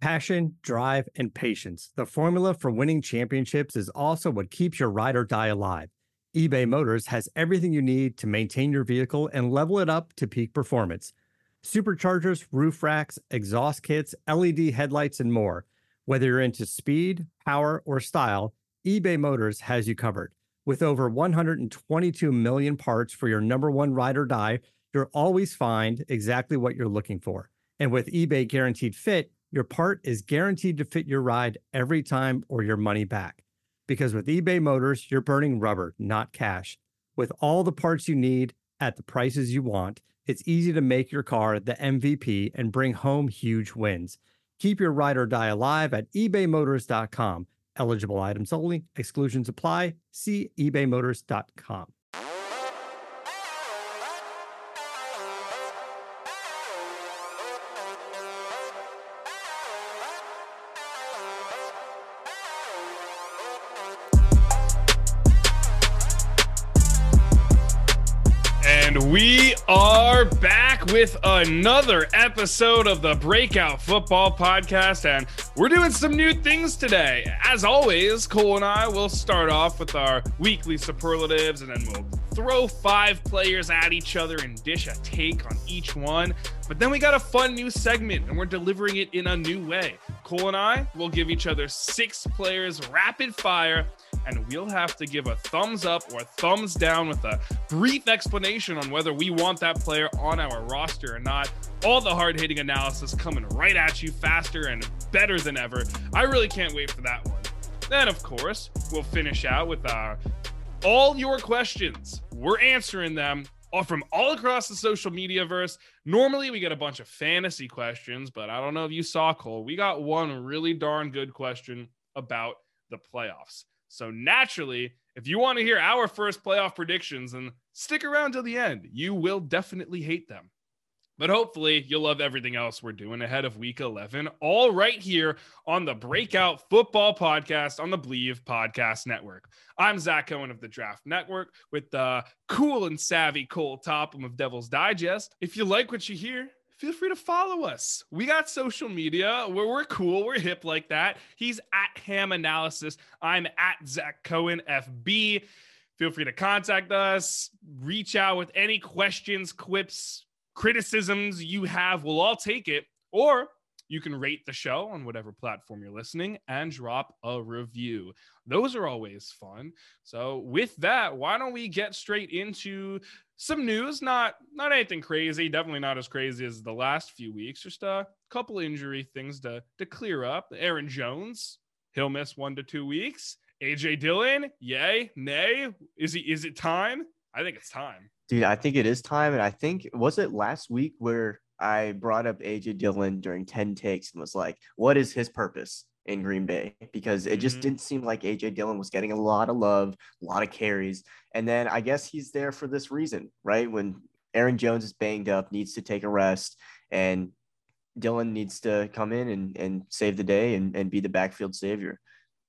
Passion, drive, and patience. The formula for winning championships is also what keeps your ride or die alive. eBay Motors has everything you need to maintain your vehicle and level it up to peak performance. Superchargers, roof racks, exhaust kits, LED headlights, and more. Whether you're into speed, power, or style, eBay Motors has you covered. With over 122 million parts for your number one ride or die, you'll always find exactly what you're looking for. And with eBay Guaranteed Fit, your part is guaranteed to fit your ride every time or your money back. Because with eBay Motors, you're burning rubber, not cash. With all the parts you need at the prices you want, it's easy to make your car the MVP and bring home huge wins. Keep your ride or die alive at ebaymotors.com. Eligible items only. Exclusions apply. See ebaymotors.com. And we are back with another episode of the Breakout Football Podcast, and we're doing some new things today. As always, Cole and I will start off with our weekly superlatives, and then we'll throw 5 players at each other and dish a take on each one. But then we got a fun new segment, and we're delivering it in a new way. Cole and I will give each other 6 players rapid fire, and we'll have to give a thumbs up or thumbs down with a brief explanation on whether we want that player on our roster or not. All the hard-hitting analysis coming right at you faster and better than ever. I really can't wait for that one. Then, of course, we'll finish out with all your questions. We're answering them from all across the social media verse. Normally, we get a bunch of fantasy questions, but I don't know if you saw, Cole. We got one really darn good question about the playoffs. So naturally, if you want to hear our first playoff predictions, then stick around till the end. You will definitely hate them. But hopefully you'll love everything else we're doing ahead of week 11, all right here on the Breakout Football Podcast on the Believe Podcast Network. I'm Zach Cohen of the Draft Network with the cool and savvy Cole Topham of Devil's Digest. If you like what you hear, feel free to follow us. We got social media where we're cool. We're hip like that. He's at Ham Analysis. I'm at Zach Cohen FB. Feel free to contact us. Reach out with any questions, quips, criticisms you have. We'll all take it. Or you can rate the show on whatever platform you're listening and drop a review. Those are always fun. So with that, why don't we get straight into some news? Not anything crazy. Definitely not as crazy as the last few weeks. Just a couple injury things to clear up. Aaron Jones, he'll miss 1 to 2 weeks. AJ Dillon, yay, nay. Is it time? I think it's time. Dude, I think it is time. And I think, was it last week where I brought up AJ Dillon during 10 takes and was like, what is his purpose in Green Bay? Because it just didn't seem like AJ Dillon was getting a lot of love, a lot of carries. And then I guess he's there for this reason, right? When Aaron Jones is banged up, needs to take a rest, and Dillon needs to come in and save the day and be the backfield savior.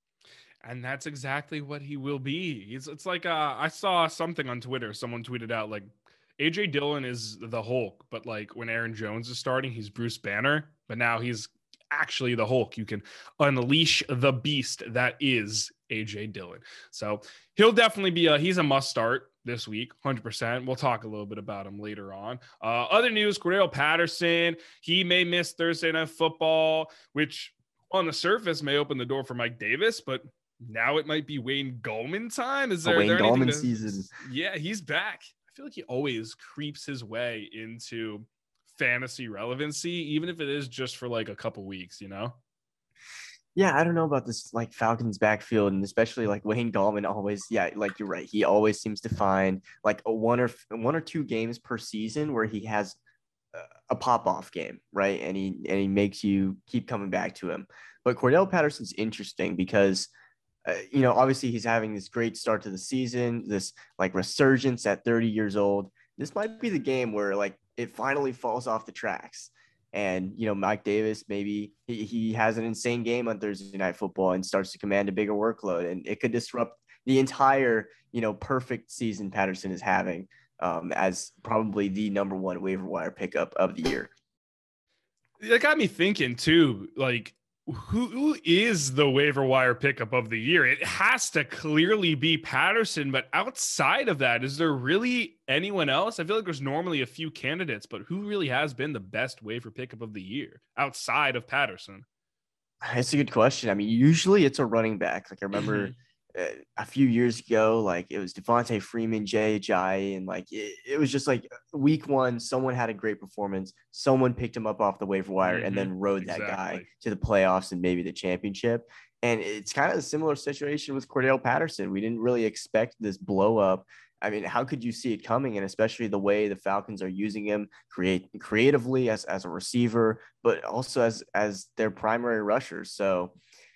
And that's exactly what he will be. It's like I saw something on Twitter. Someone tweeted out like, AJ Dillon is the Hulk, but like when Aaron Jones is starting, he's Bruce Banner, but now he's actually the Hulk. You can unleash the beast that is AJ Dillon. So he'll definitely be he's a must start this week, 100%. We'll talk a little bit about him later on. Other news, Cordarrelle Patterson, he may miss Thursday Night Football, which on the surface may open the door for Mike Davis, but now it might be Wayne Gallman time. Is there Wayne there Gallman season? Yeah, he's back. I feel like he always creeps his way into fantasy relevancy, even if it is just for like a couple weeks, you know? Yeah, I don't know about this like Falcons backfield, and especially like Wayne Gallman always, yeah, like you're right. He always seems to find like one or two games per season where he has a pop-off game, right? And he makes you keep coming back to him. But Cordarrelle Patterson's interesting because obviously he's having this great start to the season, this like resurgence at 30 years old. This might be the game where like it finally falls off the tracks. And, Mike Davis, maybe he has an insane game on Thursday Night Football and starts to command a bigger workload, and it could disrupt the entire, perfect season Patterson is having as probably the number one waiver wire pickup of the year. That got me thinking too, like, Who is the waiver wire pickup of the year? It has to clearly be Patterson, but outside of that, is there really anyone else? I feel like there's normally a few candidates, but who really has been the best waiver pickup of the year outside of Patterson? It's a good question. I mean, usually it's a running back. Like I remember a few years ago, like it was Devontae Freeman, Jay Ajayi, and like it was just like week one, someone had a great performance. Someone picked him up off the waiver wire and then rode that guy to the playoffs and maybe the championship. And it's kind of a similar situation with Cordell Patterson. We didn't really expect this blow up. I mean, how could you see it coming? And especially the way the Falcons are using him creatively as a receiver, but also as their primary rusher. So,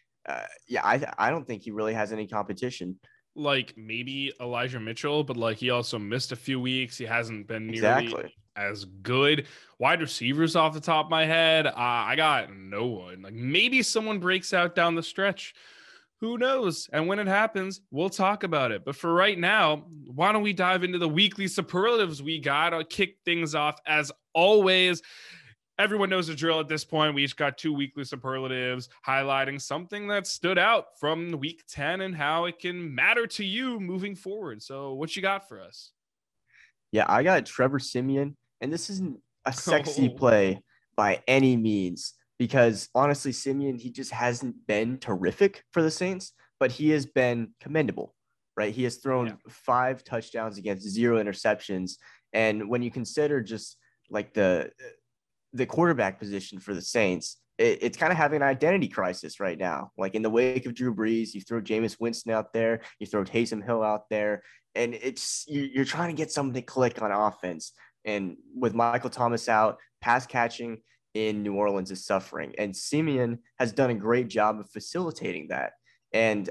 yeah, I don't think he really has any competition. Like maybe Elijah Mitchell, but like he also missed a few weeks. He hasn't been nearly as good. Wide receivers off the top of my head, I got no one. Like maybe someone breaks out down the stretch. Who knows? And when it happens, we'll talk about it. But for right now, why don't we dive into the weekly superlatives we got? I'll kick things off as always. Everyone knows the drill at this point. We each got 2 weekly superlatives highlighting something that stood out from week 10 and how it can matter to you moving forward. So what you got for us? Yeah, I got Trevor Siemian, and this isn't a sexy play by any means. Because honestly, Siemian, he just hasn't been terrific for the Saints, but he has been commendable, right? He has thrown 5 touchdowns against 0 interceptions. And when you consider just like the quarterback position for the Saints, it's kind of having an identity crisis right now. Like in the wake of Drew Brees, you throw Jameis Winston out there, you throw Taysom Hill out there, and you're trying to get something to click on offense. And with Michael Thomas out, pass catching in New Orleans is suffering. And Siemian has done a great job of facilitating that. And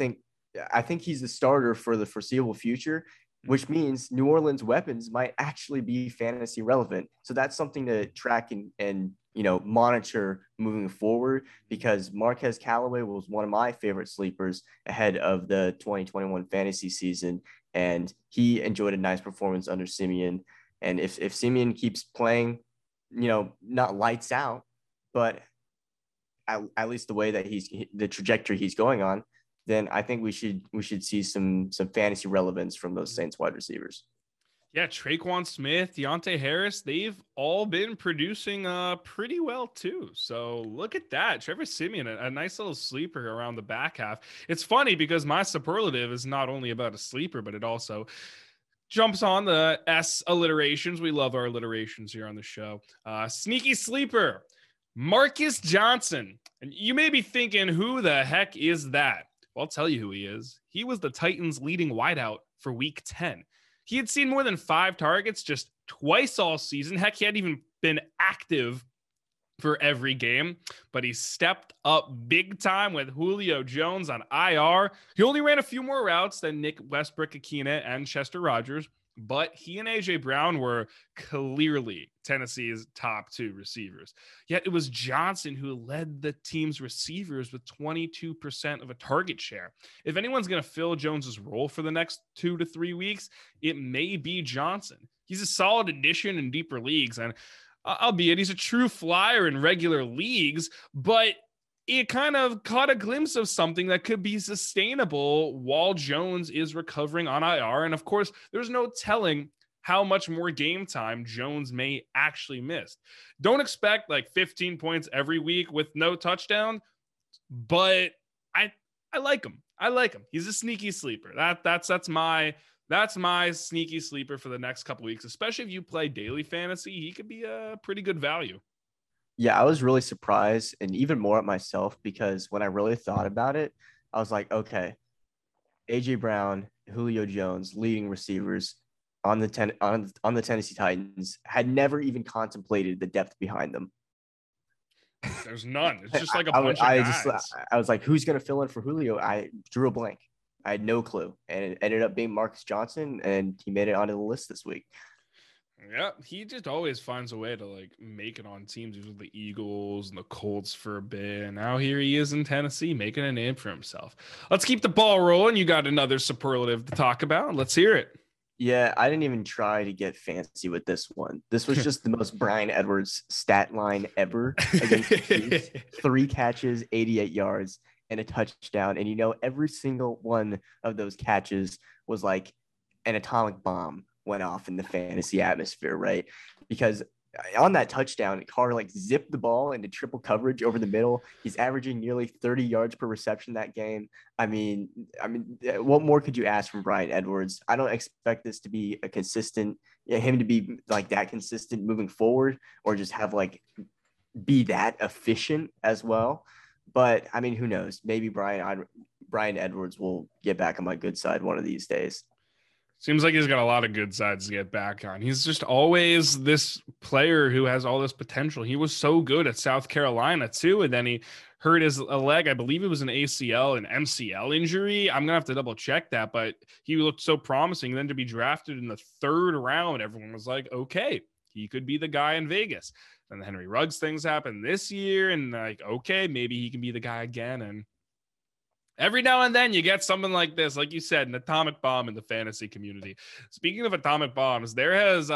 I think he's the starter for the foreseeable future, which means New Orleans weapons might actually be fantasy relevant. So that's something to track and monitor moving forward, because Marquez Callaway was one of my favorite sleepers ahead of the 2021 fantasy season. And he enjoyed a nice performance under Siemian. And if Siemian keeps playing, not lights out, but at least the way that the trajectory he's going on, then I think we should see some fantasy relevance from those Saints wide receivers. Yeah, Traquan Smith, Deontay Harris, they've all been producing pretty well too. So look at that. Trevor Siemian, a nice little sleeper around the back half. It's funny because my superlative is not only about a sleeper, but it also jumps on the S alliterations. We love our alliterations here on the show. Sneaky sleeper, Marcus Johnson. And you may be thinking, who the heck is that? Well, I'll tell you who he is. He was the Titans' leading wideout for week 10. He had seen more than 5 targets just twice all season. Heck, he hadn't even been active for every game, but he stepped up big time with Julio Jones on IR. He only ran a few more routes than Nick Westbrook-Ikhine and Chester Rogers, but he and A.J. Brown were clearly Tennessee's top 2 receivers. Yet it was Johnson who led the team's receivers with 22% of a target share. If anyone's going to fill Jones's role for the next 2 to 3 weeks, it may be Johnson. He's a solid addition in deeper leagues, and albeit he's a true flyer in regular leagues, but it kind of caught a glimpse of something that could be sustainable while Jones is recovering on IR. And of course, there's no telling how much more game time Jones may actually miss. Don't expect like 15 points every week with no touchdown, but I like him. I like him. He's a sneaky sleeper. That's my sneaky sleeper for the next couple weeks, especially if you play daily fantasy. He could be a pretty good value. Yeah, I was really surprised and even more at myself, because when I really thought about it, I was like, okay, A.J. Brown, Julio Jones, leading receivers on the Tennessee Titans, had never even contemplated the depth behind them. There's none. It's just like a bunch of guys. I was like, who's going to fill in for Julio? I drew a blank. I had no clue. And it ended up being Marcus Johnson, and he made it onto the list this week. Yeah, he just always finds a way to like make it on teams. He was with the Eagles and the Colts for a bit, and now here he is in Tennessee making a name for himself. Let's keep the ball rolling. You got another superlative to talk about. Let's hear it. Yeah, I didn't even try to get fancy with this one. This was just the most Bryan Edwards stat line ever against the Chiefs. 3 catches, 88 yards, and a touchdown. And every single one of those catches was like an atomic bomb went off in the fantasy atmosphere, right? Because on that touchdown, Carr like zipped the ball into triple coverage over the middle. He's averaging nearly 30 yards per reception that game. I mean, what more could you ask from Bryan Edwards? I don't expect this to be a consistent, him to be like that consistent moving forward, or just have like be that efficient as well. But I mean, who knows? Maybe Bryan Edwards will get back on my good side one of these days. Seems like he's got a lot of good sides to get back on. He's just always this player who has all this potential. He was so good at South Carolina too, and then he hurt his leg. I believe it was an ACL, an MCL injury. I'm gonna have to double check that, but he looked so promising. Then to be drafted in the 3rd round, everyone was like, okay, he could be the guy in Vegas. Then the Henry Ruggs things happened this year, and like, okay, maybe he can be the guy again. And every now and then you get something like this, like you said, an atomic bomb in the fantasy community. Speaking of atomic bombs, there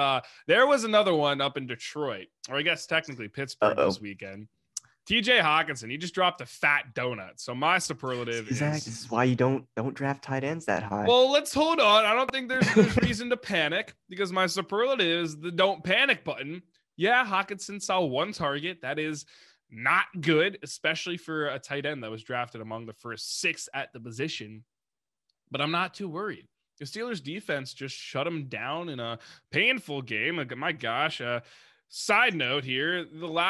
was another one up in Detroit, or I guess technically Pittsburgh this weekend. TJ Hawkinson, he just dropped a fat donut. So my superlative this is why you don't draft tight ends that high. Well, let's hold on. I don't think there's reason to panic, because my superlative is the don't panic button. Yeah, Hawkinson saw 1 target. That is not good, especially for a tight end that was drafted among the first 6 at the position. But I'm not too worried. The Steelers defense just shut him down in a painful game. Like, my gosh. Side note here,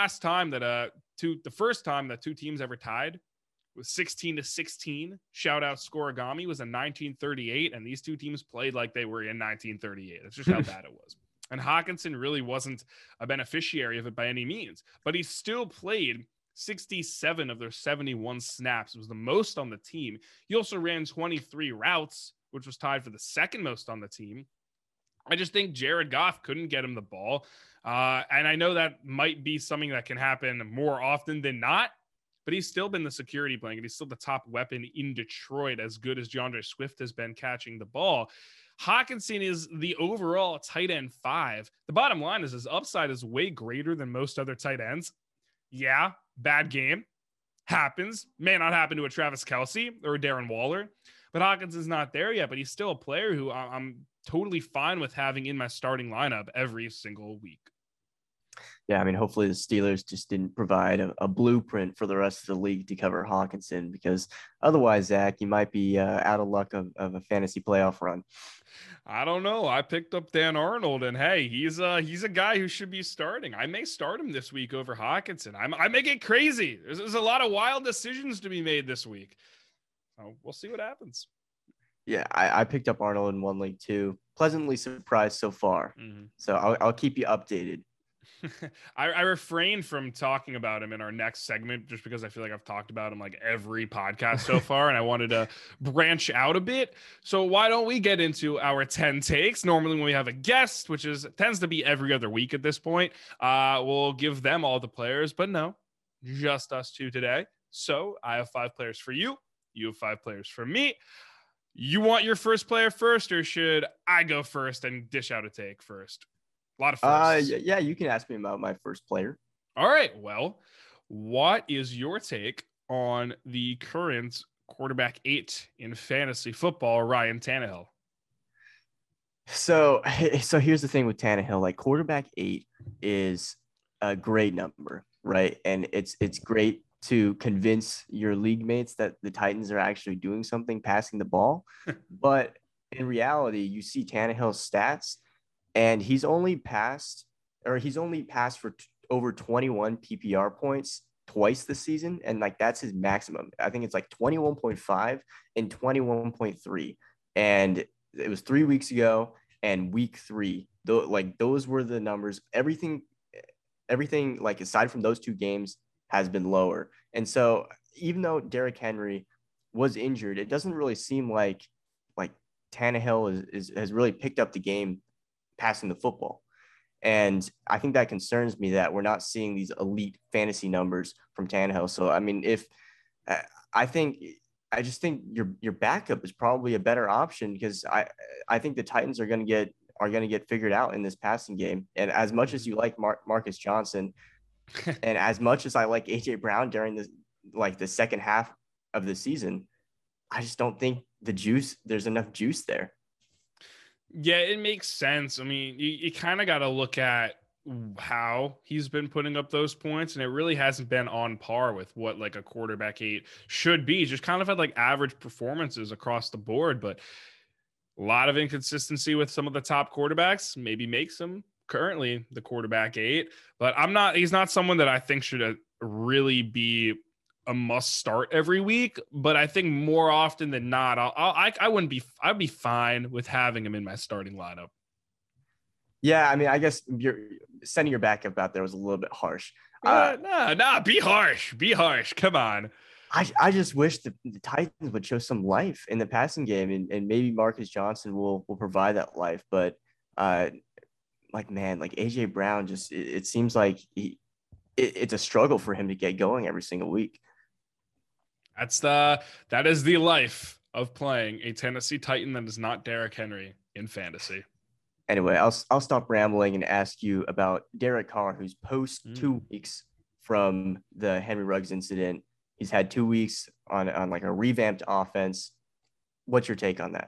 the first time that 2 teams ever tied was 16-16. Shout out Scorigami, was in 1938, and these 2 teams played like they were in 1938. That's just how bad it was. And Hawkinson really wasn't a beneficiary of it by any means, but he still played 67 of their 71 snaps. It was the most on the team. He also ran 23 routes, which was tied for the 2nd most on the team. I just think Jared Goff couldn't get him the ball. And I know that might be something that can happen more often than not, but he's still been the security blanket. He's still the top weapon in Detroit, as good as DeAndre Swift has been catching the ball. Hawkinson is the overall tight end 5. The bottom line is his upside is way greater than most other tight ends. Yeah, bad game. Happens. May not happen to a Travis Kelce or a Darren Waller, but Hawkinson's not there yet, but he's still a player who I'm totally fine with having in my starting lineup every single week. Yeah, I mean, hopefully the Steelers just didn't provide a blueprint for the rest of the league to cover Hawkinson, because otherwise, Zach, you might be out of luck of a fantasy playoff run. I don't know. I picked up Dan Arnold, and hey, he's a guy who should be starting. I may start him this week over Hawkinson. I may get crazy. There's a lot of wild decisions to be made this week. So we'll see what happens. Yeah, I picked up Arnold in one league too. Pleasantly surprised so far. Mm-hmm. So I'll keep you updated. I refrain from talking about him in our next segment just because I feel like I've talked about him like every podcast so far, and I wanted to branch out a bit. So why don't we get into our 10 takes? Normally when we have a guest, which tends to be every other week at this point, we'll give them all the players, but no, just us 2 today. So I have 5 players for you. You have 5 players for me. You want your first player first, or should I go first and dish out a take first? A lot of firsts. Yeah, you can ask me about my first player. All right. Well, what is your take on the current quarterback 8 in fantasy football, Ryan Tannehill? So here's the thing with Tannehill. Like, quarterback 8 is a great number, right? And it's great to convince your league mates that the Titans are actually doing something passing the ball. But in reality, you see Tannehill's stats, and he's only passed for over 21 PPR points twice this season. And like, that's his maximum. I think it's like 21.5 and 21.3. And it was 3 weeks ago, and week 3, those were the numbers. Everything like aside from those 2 games has been lower. And so even though Derrick Henry was injured, it doesn't really seem like Tannehill has really picked up the game passing the football. And I think that concerns me that we're not seeing these elite fantasy numbers from Tannehill. So, I mean, I think I just think your backup is probably a better option because I think the Titans are going to get figured out in this passing game. And as much as you like Marcus Johnson, and as much as I like AJ Brown during the second half of the season, I just don't think there's enough juice there. Yeah, it makes sense. I mean, you kind of got to look at how he's been putting up those points, and it really hasn't been on par with what like a quarterback 8 should be. Just kind of had like average performances across the board, but a lot of inconsistency with some of the top quarterbacks maybe makes him currently the quarterback 8, but he's not someone that I think should really be a must start every week, but I think more often than not, I'd be fine with having him in my starting lineup. Yeah, I mean, I guess you're sending your backup out there was a little bit harsh. Be harsh. Come on. I just wish the Titans would show some life in the passing game, and maybe Marcus Johnson will provide that life. But like AJ Brown, just it seems like it's a struggle for him to get going every single week. That is the life of playing a Tennessee Titan that is not Derrick Henry in fantasy. Anyway, I'll stop rambling and ask you about Derek Carr, who's post 2 weeks from the Henry Ruggs incident. He's had 2 weeks on like a revamped offense. What's your take on that?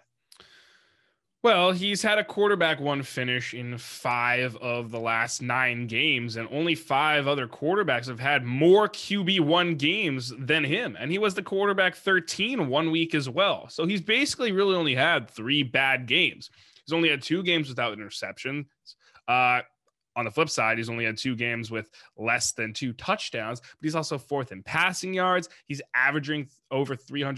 Well, he's had a quarterback 1 finish in 5 of the last 9 games, and only 5 other quarterbacks have had more QB1 games than him. And he was the quarterback 13 1 week as well. So he's basically really only had 3 bad games. He's only had 2 games without interceptions. On the flip side, he's only had 2 games with less than 2 touchdowns, but he's also 4th in passing yards. He's averaging over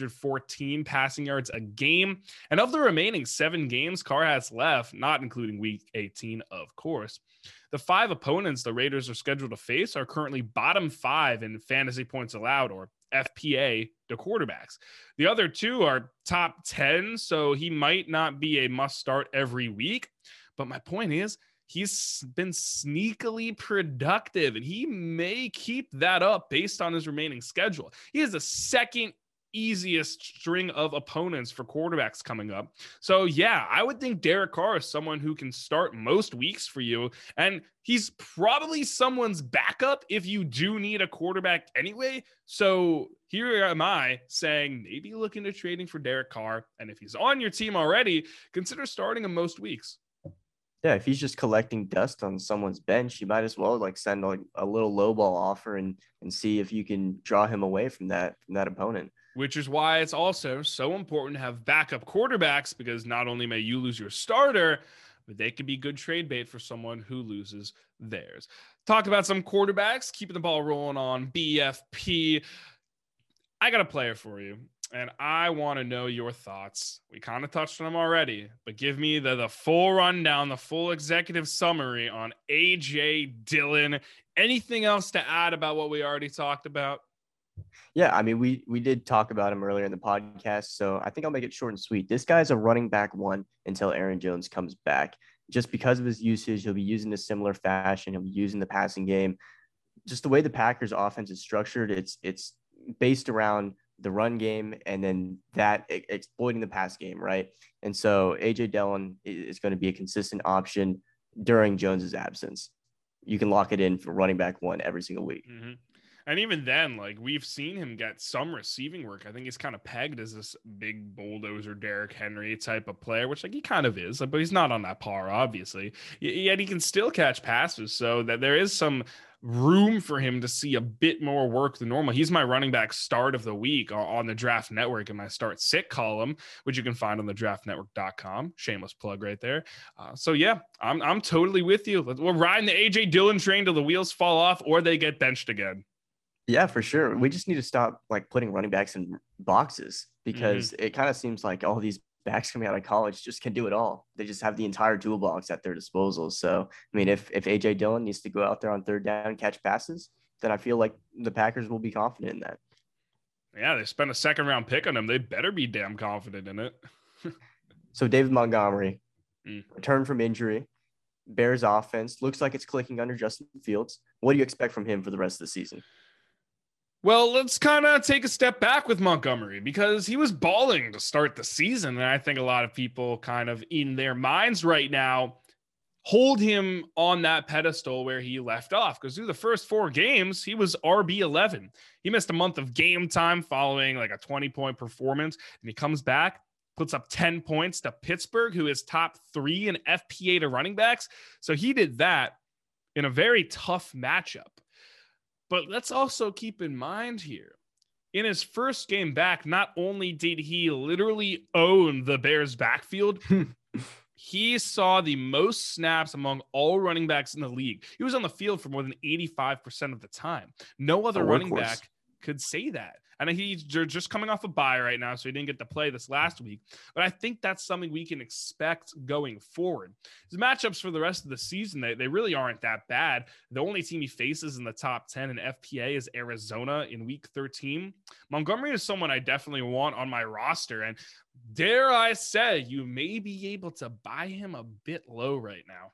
314 passing yards a game. And of the remaining 7 games Carr has left, not including week 18, of course, the 5 opponents the Raiders are scheduled to face are currently bottom 5 in fantasy points allowed, or FPA, to quarterbacks. The other 2 are top 10, so he might not be a must start every week. But my point is, he's been sneakily productive, and he may keep that up based on his remaining schedule. He has the second easiest string of opponents for quarterbacks coming up. So yeah, I would think Derek Carr is someone who can start most weeks for you, and he's probably someone's backup if you do need a quarterback anyway. So here am I saying maybe look into trading for Derek Carr, and if he's on your team already, consider starting him most weeks. Yeah, if he's just collecting dust on someone's bench, you might as well like send a little lowball offer and see if you can draw him away from that opponent. Which is why it's also so important to have backup quarterbacks, because not only may you lose your starter, but they could be good trade bait for someone who loses theirs. Talk about some quarterbacks, keeping the ball rolling on BFP. I got a player for you, and I want to know your thoughts. We kind of touched on them already, but give me the full rundown, the full executive summary on AJ Dillon. Anything else to add about what we already talked about? Yeah, I mean, we did talk about him earlier in the podcast, so I think I'll make it short and sweet. This guy's a running back 1 until Aaron Jones comes back. Just because of his usage, he'll be using a similar fashion. He'll be using the passing game. Just the way the Packers offense is structured, it's based around the run game and then that exploiting the pass game, right? And so AJ Dillon is going to be a consistent option during Jones's absence. You can lock it in for running back 1 every single week. Mm-hmm. And even then, like, we've seen him get some receiving work. I think he's kind of pegged as this big bulldozer Derrick Henry type of player, which like he kind of is, but he's not on that par, obviously. Yet he can still catch passes, so that there is some room for him to see a bit more work than normal. He's my running back start of the week on the Draft Network in my start sit column, which you can find on the draftnetwork.com. Shameless plug right there. So yeah, I'm totally with you. We're riding the AJ Dillon train till the wheels fall off or they get benched again. Yeah, for sure. We just need to stop like putting running backs in boxes because it kind of seems like all these backs coming out of college just can do it all. They just have the entire toolbox at their disposal. So, I mean, if AJ Dillon needs to go out there on 3rd down and catch passes, then I feel like the Packers will be confident in that. Yeah, they spent a 2nd round pick on him. They better be damn confident in it. So David Montgomery returned from injury. Bears offense looks like it's clicking under Justin Fields. What do you expect from him for the rest of the season? Well, let's kind of take a step back with Montgomery because he was balling to start the season. And I think a lot of people kind of in their minds right now hold him on that pedestal where he left off, because through the first 4 games, he was RB11. He missed a month of game time following like a 20-point performance, and he comes back, puts up 10 points to Pittsburgh, who is top 3 in FPA to running backs. So he did that in a very tough matchup. But let's also keep in mind here, in his first game back, not only did he literally own the Bears backfield, he saw the most snaps among all running backs in the league. He was on the field for more than 85% of the time. No other running back could say that. And he's just coming off a bye right now, so he didn't get to play this last week. But I think that's something we can expect going forward. His matchups for the rest of the season, they really aren't that bad. The only team he faces in the top 10 in FPA is Arizona in week 13. Montgomery is someone I definitely want on my roster. And dare I say, you may be able to buy him a bit low right now.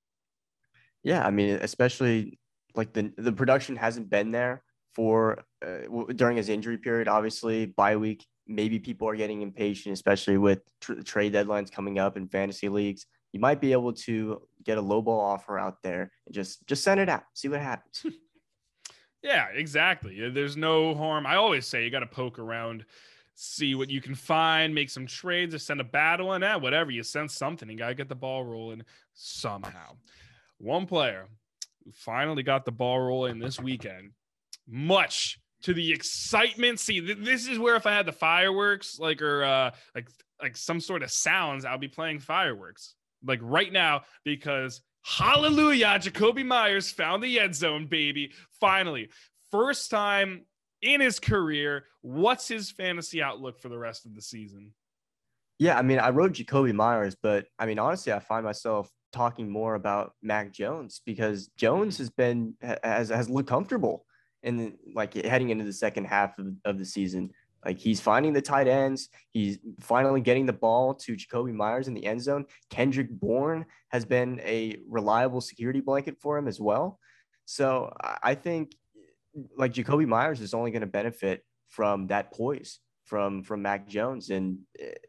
Yeah, I mean, especially like the production hasn't been there for during his injury period. Obviously, bye week, maybe people are getting impatient, especially with trade deadlines coming up in fantasy leagues. You might be able to get a low ball offer out there and just send it out, see what happens. Yeah, exactly. There's no harm. I always say you got to poke around, see what you can find, make some trades, or send a battle, and whatever. You send something. You got to get the ball rolling somehow. One player who finally got the ball rolling this weekend, much to the excitement. See, this is where if I had the fireworks, like some sort of sounds, I'll be playing fireworks like right now, because hallelujah, Jakobi Meyers found the end zone, baby. Finally, first time in his career. What's his fantasy outlook for the rest of the season? Yeah, I mean, I wrote Jakobi Meyers, but I mean, honestly, I find myself talking more about Mac Jones, because Jones has looked comfortable and like heading into the second half of the season. Like, he's finding the tight ends. He's finally getting the ball to Jakobi Meyers in the end zone. Kendrick Bourne has been a reliable security blanket for him as well. So I think like Jakobi Meyers is only going to benefit from that poise from Mac Jones. And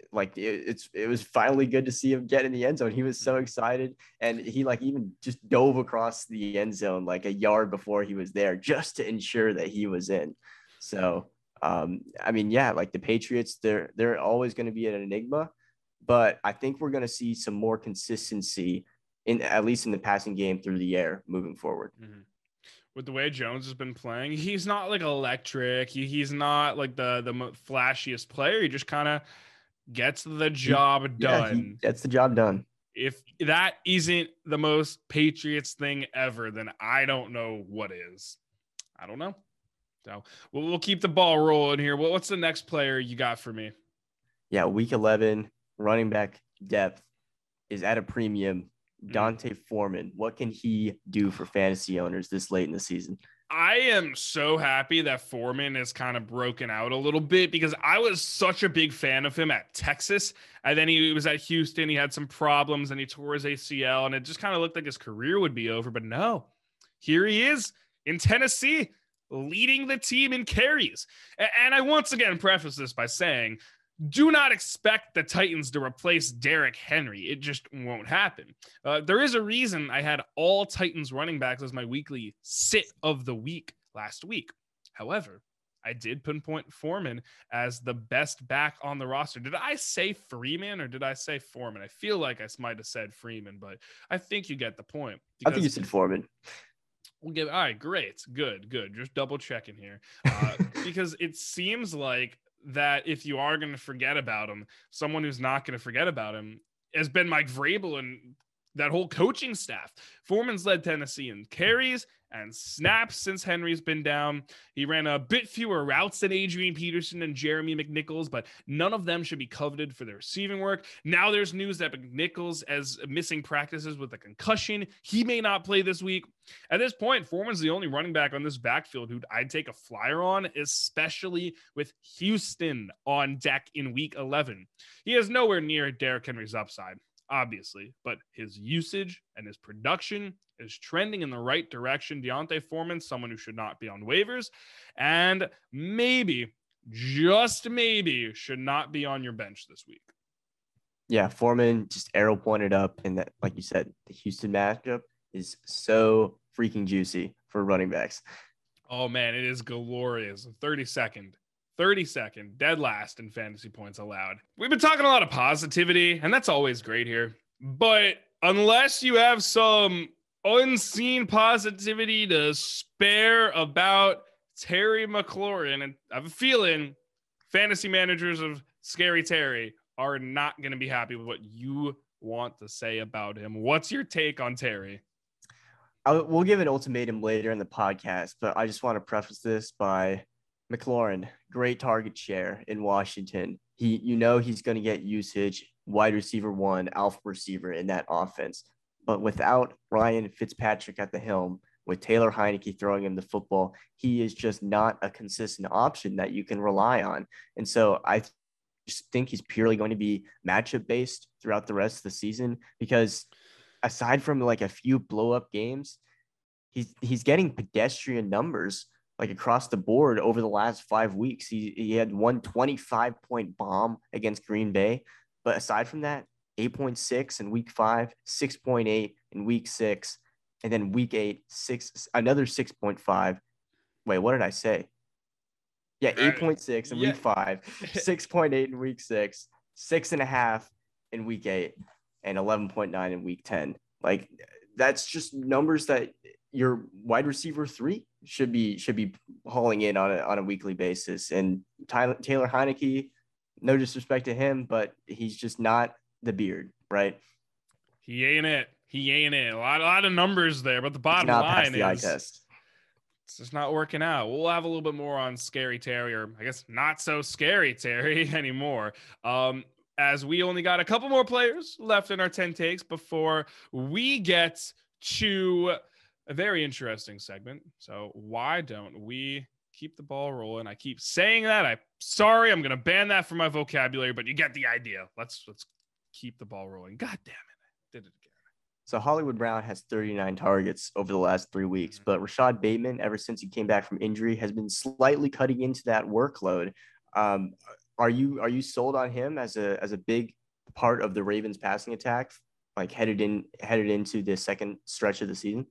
it was finally good to see him get in the end zone. He was so excited, and he like even just dove across the end zone like a yard before he was there just to ensure that he was in. So I mean, yeah, like the Patriots, they're always going to be an enigma, but I think we're going to see some more consistency at least in the passing game through the air moving forward. Mm-hmm. With the way Jones has been playing, he's not like electric. He's not like the flashiest player. He just kind of gets the job done. He gets the job done. If that isn't the most Patriots thing ever, then I don't know what is. I don't know. So we'll keep the ball rolling here. What's the next player you got for me? Yeah, week 11 running back depth is at a premium. D'Onta Foreman, what can he do for fantasy owners this late in the season? I am so happy that Foreman is kind of broken out a little bit, because I was such a big fan of him at Texas. And then he was at Houston. He had some problems and he tore his ACL, and it just kind of looked like his career would be over. But no, here he is in Tennessee, leading the team in carries. And I once again preface this by saying, do not expect the Titans to replace Derrick Henry. It just won't happen. There is a reason I had all Titans running backs as my weekly sit of the week last week. However, I did pinpoint Foreman as the best back on the roster. Did I say Freeman or did I say Foreman? I feel like I might have said Freeman, but I think you get the point. I think you said Foreman. All right, great. Good. Just double checking here. Because it seems like that if you are going to forget about him, someone who's not going to forget about him has been Mike Vrabel and that whole coaching staff. Foreman's led Tennessee in carries and snaps since Henry's been down. He ran a bit fewer routes than Adrian Peterson and Jeremy McNichols, but none of them should be coveted for their receiving work. Now there's news that McNichols is missing practices with a concussion. He may not play this week. At this point, Foreman's the only running back on this backfield who I'd take a flyer on, especially with Houston on deck in week 11. He is nowhere near Derrick Henry's upside. obviously, but his usage and his production is trending in the right direction. D'Onta Foreman, someone who should not be on waivers, and maybe, just maybe, should not be on your bench this week. Yeah, Foreman just arrow pointed up, and that, like you said, the Houston matchup is so freaking juicy for running backs. Oh man, it is glorious. 32nd, dead last in fantasy points allowed. We've been talking a lot of positivity, and that's always great here. But unless you have some unseen positivity to spare about Terry McLaurin, and I have a feeling fantasy managers of Scary Terry are not going to be happy with what you want to say about him. What's your take on Terry? We'll give an ultimatum later in the podcast, but I just want to preface this by McLaurin, great target share in Washington. He's going to get usage, wide receiver 1, alpha receiver in that offense. But without Ryan Fitzpatrick at the helm, with Taylor Heinicke throwing him the football, he is just not a consistent option that you can rely on. And so I just think he's purely going to be matchup based throughout the rest of the season, because aside from like a few blow up games, he's getting pedestrian numbers like across the board over the last 5 weeks. He had one 25-point bomb against Green Bay, but aside from that, 8.6 in week 5, 6.8 in week 6, and then week 8, another 6.5. Wait, what did I say? Yeah, 8.6 in week 5, 6.8 in week 6, 6.5 in week 8, and 11.9 in week 10. Like, that's just numbers that your wide receiver 3 should be hauling in on a weekly basis. And Taylor Heinicke, no disrespect to him, but he's just not the beard, right? He ain't it. A lot of numbers there, but the bottom line the eye is test. It's just not working out. We'll have a little bit more on Scary Terry, or I guess not so Scary Terry anymore. As we only got a couple more players left in our 10 takes before we get to a very interesting segment. So why don't we keep the ball rolling? I keep saying that. I'm sorry. I'm going to ban that from my vocabulary, but you get the idea. Let's keep the ball rolling. God damn it. I did it again. So Hollywood Brown has 39 targets over the last 3 weeks, but Rashad Bateman, ever since he came back from injury, has been slightly cutting into that workload. Are you sold on him as a big part of the Ravens passing attack, like headed into the second stretch of the season?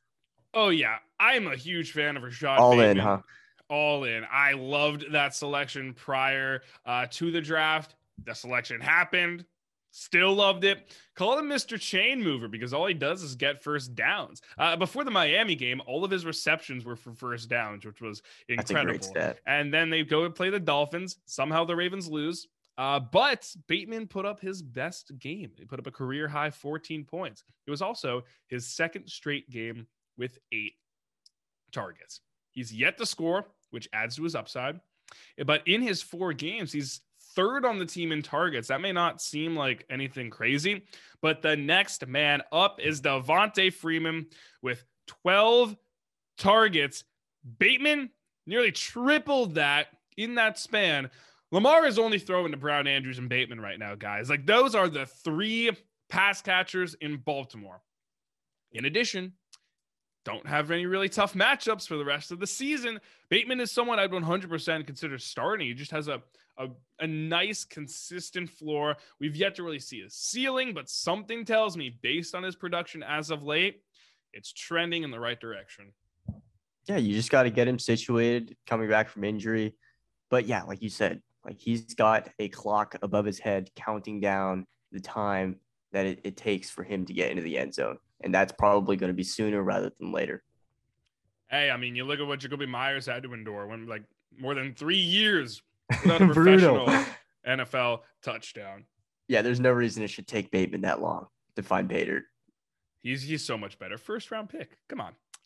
Oh yeah, I'm a huge fan of Rashad All Bateman. in, huh? All in. I loved that selection prior to the draft. The selection happened. Still loved it. Call him Mr. Chain Mover because all he does is get first downs. Before the Miami game, all of his receptions were for first downs, which was incredible. That's a great stat. And then they go and play the Dolphins. Somehow the Ravens lose. But Bateman put up his best game. He put up a career high 14 points. It was also his second straight game with 8 targets. He's yet to score, which adds to his upside. But in his 4 games, he's third on the team in targets. That may not seem like anything crazy, but the next man up is Devonta Freeman with 12 targets. Bateman nearly tripled that in that span. Lamar is only throwing to Brown, Andrews, and Bateman right now, guys. Like, those are the 3 pass catchers in Baltimore. In addition, don't have any really tough matchups for the rest of the season. Bateman is someone I'd 100% consider starting. He just has a nice, consistent floor. We've yet to really see his ceiling, but something tells me, based on his production as of late, it's trending in the right direction. Yeah, you just got to get him situated, coming back from injury. But yeah, like you said, like he's got a clock above his head counting down the time that it takes for him to get into the end zone. And that's probably going to be sooner rather than later. Hey, I mean, you look at what Jacoby Myers had to endure when like more than 3 years without a professional NFL touchdown. Yeah, there's no reason it should take Bateman that long to find Pater. He's so much better. First round pick. Come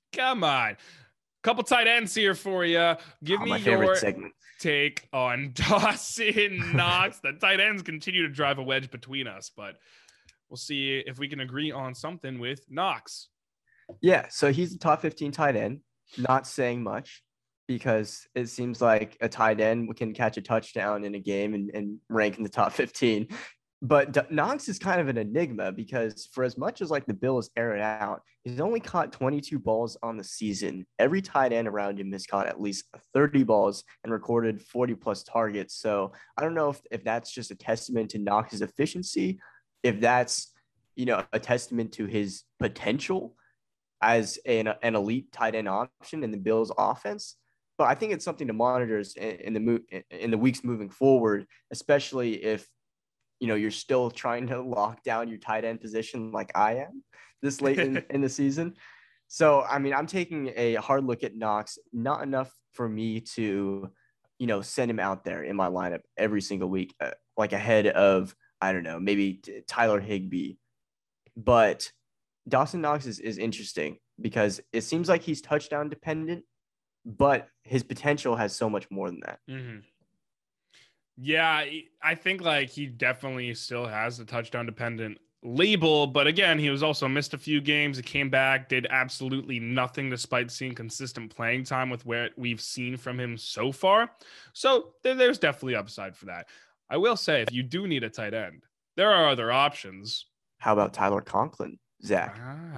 on. Couple tight ends here for you. Give me your segment. Take on Dawson Knox. The tight ends continue to drive a wedge between us, but we'll see if we can agree on something with Knox. Yeah, so he's the top 15 tight end. Not saying much because it seems like a tight end can catch a touchdown in a game and rank in the top 15. But Knox is kind of an enigma because for as much as like the Bills air it out, he's only caught 22 balls on the season. Every tight end around him has caught at least 30 balls and recorded 40 plus targets. So I don't know if that's just a testament to Knox's efficiency, if that's, a testament to his potential as an elite tight end option in the Bills offense. But I think it's something to monitor in the weeks moving forward, especially if you're still trying to lock down your tight end position like I am this late in the season. So, I mean, I'm taking a hard look at Knox, not enough for me to, send him out there in my lineup every single week, like ahead of, I don't know, maybe Tyler Higbee. But Dawson Knox is interesting because it seems like he's touchdown dependent, but his potential has so much more than that. Mm-hmm. Yeah, I think like he definitely still has the touchdown dependent label, but again, he was also missed a few games. He came back, did absolutely nothing despite seeing consistent playing time with what we've seen from him so far. So there's definitely upside for that. I will say, if you do need a tight end, there are other options. How about Tyler Conklin, Zach?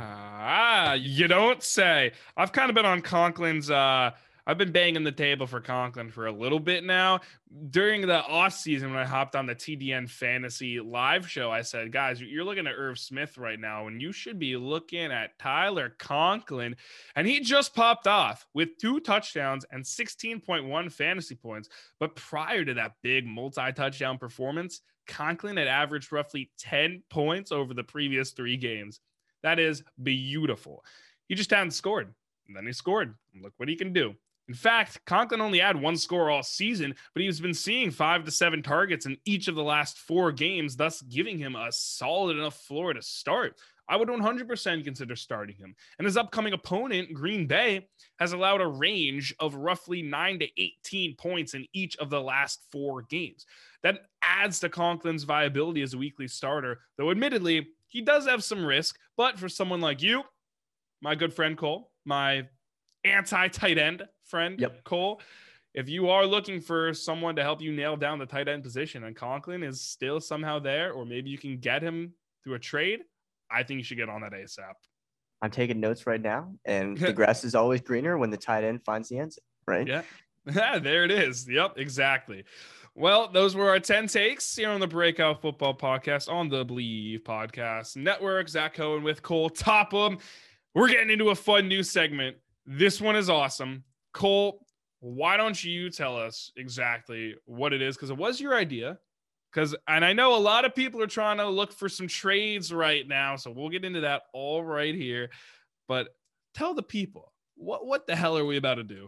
You don't say. I've kind of been on Conklin's I've been banging the table for Conklin for a little bit now. During the off season, when I hopped on the TDN Fantasy live show, I said, guys, you're looking at Irv Smith right now, and you should be looking at Tyler Conklin. And he just popped off with 2 touchdowns and 16.1 fantasy points. But prior to that big multi-touchdown performance, Conklin had averaged roughly 10 points over the previous 3 games. That is beautiful. He just hadn't scored. And then he scored. Look what he can do. In fact, Conklin only had 1 score all season, but he's been seeing 5 to 7 targets in each of the last 4 games, thus giving him a solid enough floor to start. I would 100% consider starting him. And his upcoming opponent, Green Bay, has allowed a range of roughly 9 to 18 points in each of the last 4 games. That adds to Conklin's viability as a weekly starter, though admittedly, he does have some risk. But for someone like you, my good friend Cole, my anti-tight end friend, Cole, if you are looking for someone to help you nail down the tight end position and Conklin is still somehow there, or maybe you can get him through a trade, I think you should get on that ASAP. I'm taking notes right now, and the grass is always greener when the tight end finds the end zone, right? Yeah, there it is. Yep, exactly. Well, those were our 10 takes here on the Breakout Football Podcast on the Believe Podcast Network. Zach Cohen with Cole Topham. We're getting into a fun new segment. This one is awesome. Cole, why don't you tell us exactly what it is? Because it was your idea. And I know a lot of people are trying to look for some trades right now, so we'll get into that all right here. But tell the people, what the hell are we about to do?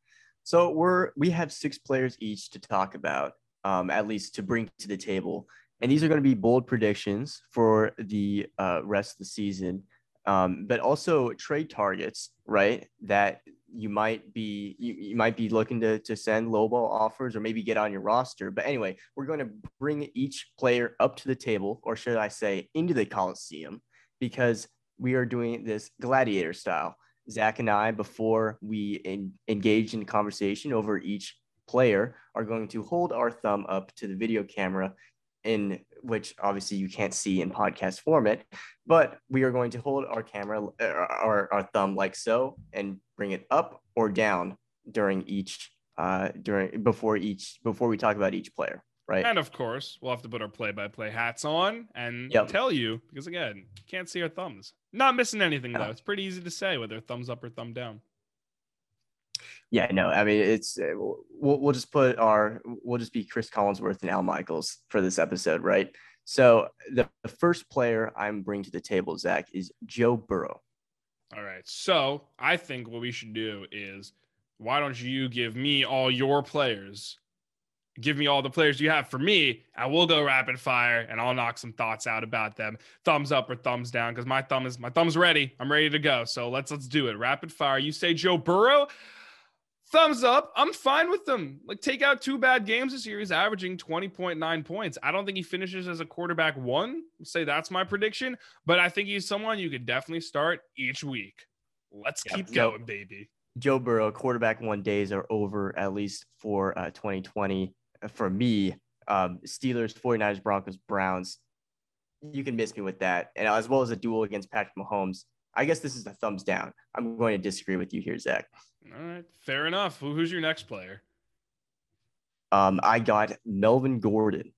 So we have 6 players each to talk about, at least to bring to the table. And these are going to be bold predictions for the rest of the season. But also trade targets, right? That you might be looking to send lowball offers or maybe get on your roster. But anyway, we're going to bring each player up to the table, or should I say into the Coliseum, because we are doing this gladiator style. Zach and I, before we engage in conversation over each player, are going to hold our thumb up to the video camera, in which obviously you can't see in podcast format, but we are going to hold our camera, our thumb like so, and bring it up or down before we talk about each player, right? And of course, we'll have to put our play-by-play hats on and tell you, because again, you can't see our thumbs. Not missing anything though. It's pretty easy to say whether thumbs up or thumb down. Yeah, no, I mean, it's we'll just be Chris Collinsworth and Al Michaels for this episode, right? So the first player I'm bringing to the table, Zach, is Joe Burrow. All right. So I think what we should do is, why don't you give me all your players? Give me all the players you have for me, and we'll go rapid fire, and I'll knock some thoughts out about them. Thumbs up or thumbs down, because my thumb's ready. I'm ready to go. So let's do it. Rapid fire. You say Joe Burrow. Thumbs up. I'm fine with them. Like, take out 2 bad games this year. He's averaging 20.9 points. I don't think he finishes as a quarterback 1. Say that's my prediction, but I think he's someone you could definitely start each week. Let's keep going, baby. Joe Burrow, quarterback 1 days are over, at least for 2020. For me, Steelers, 49ers, Broncos, Browns. You can miss me with that. And as well as a duel against Patrick Mahomes. I guess this is a thumbs down. I'm going to disagree with you here, Zach. All right. Fair enough. Who's your next player? I got Melvin Gordon.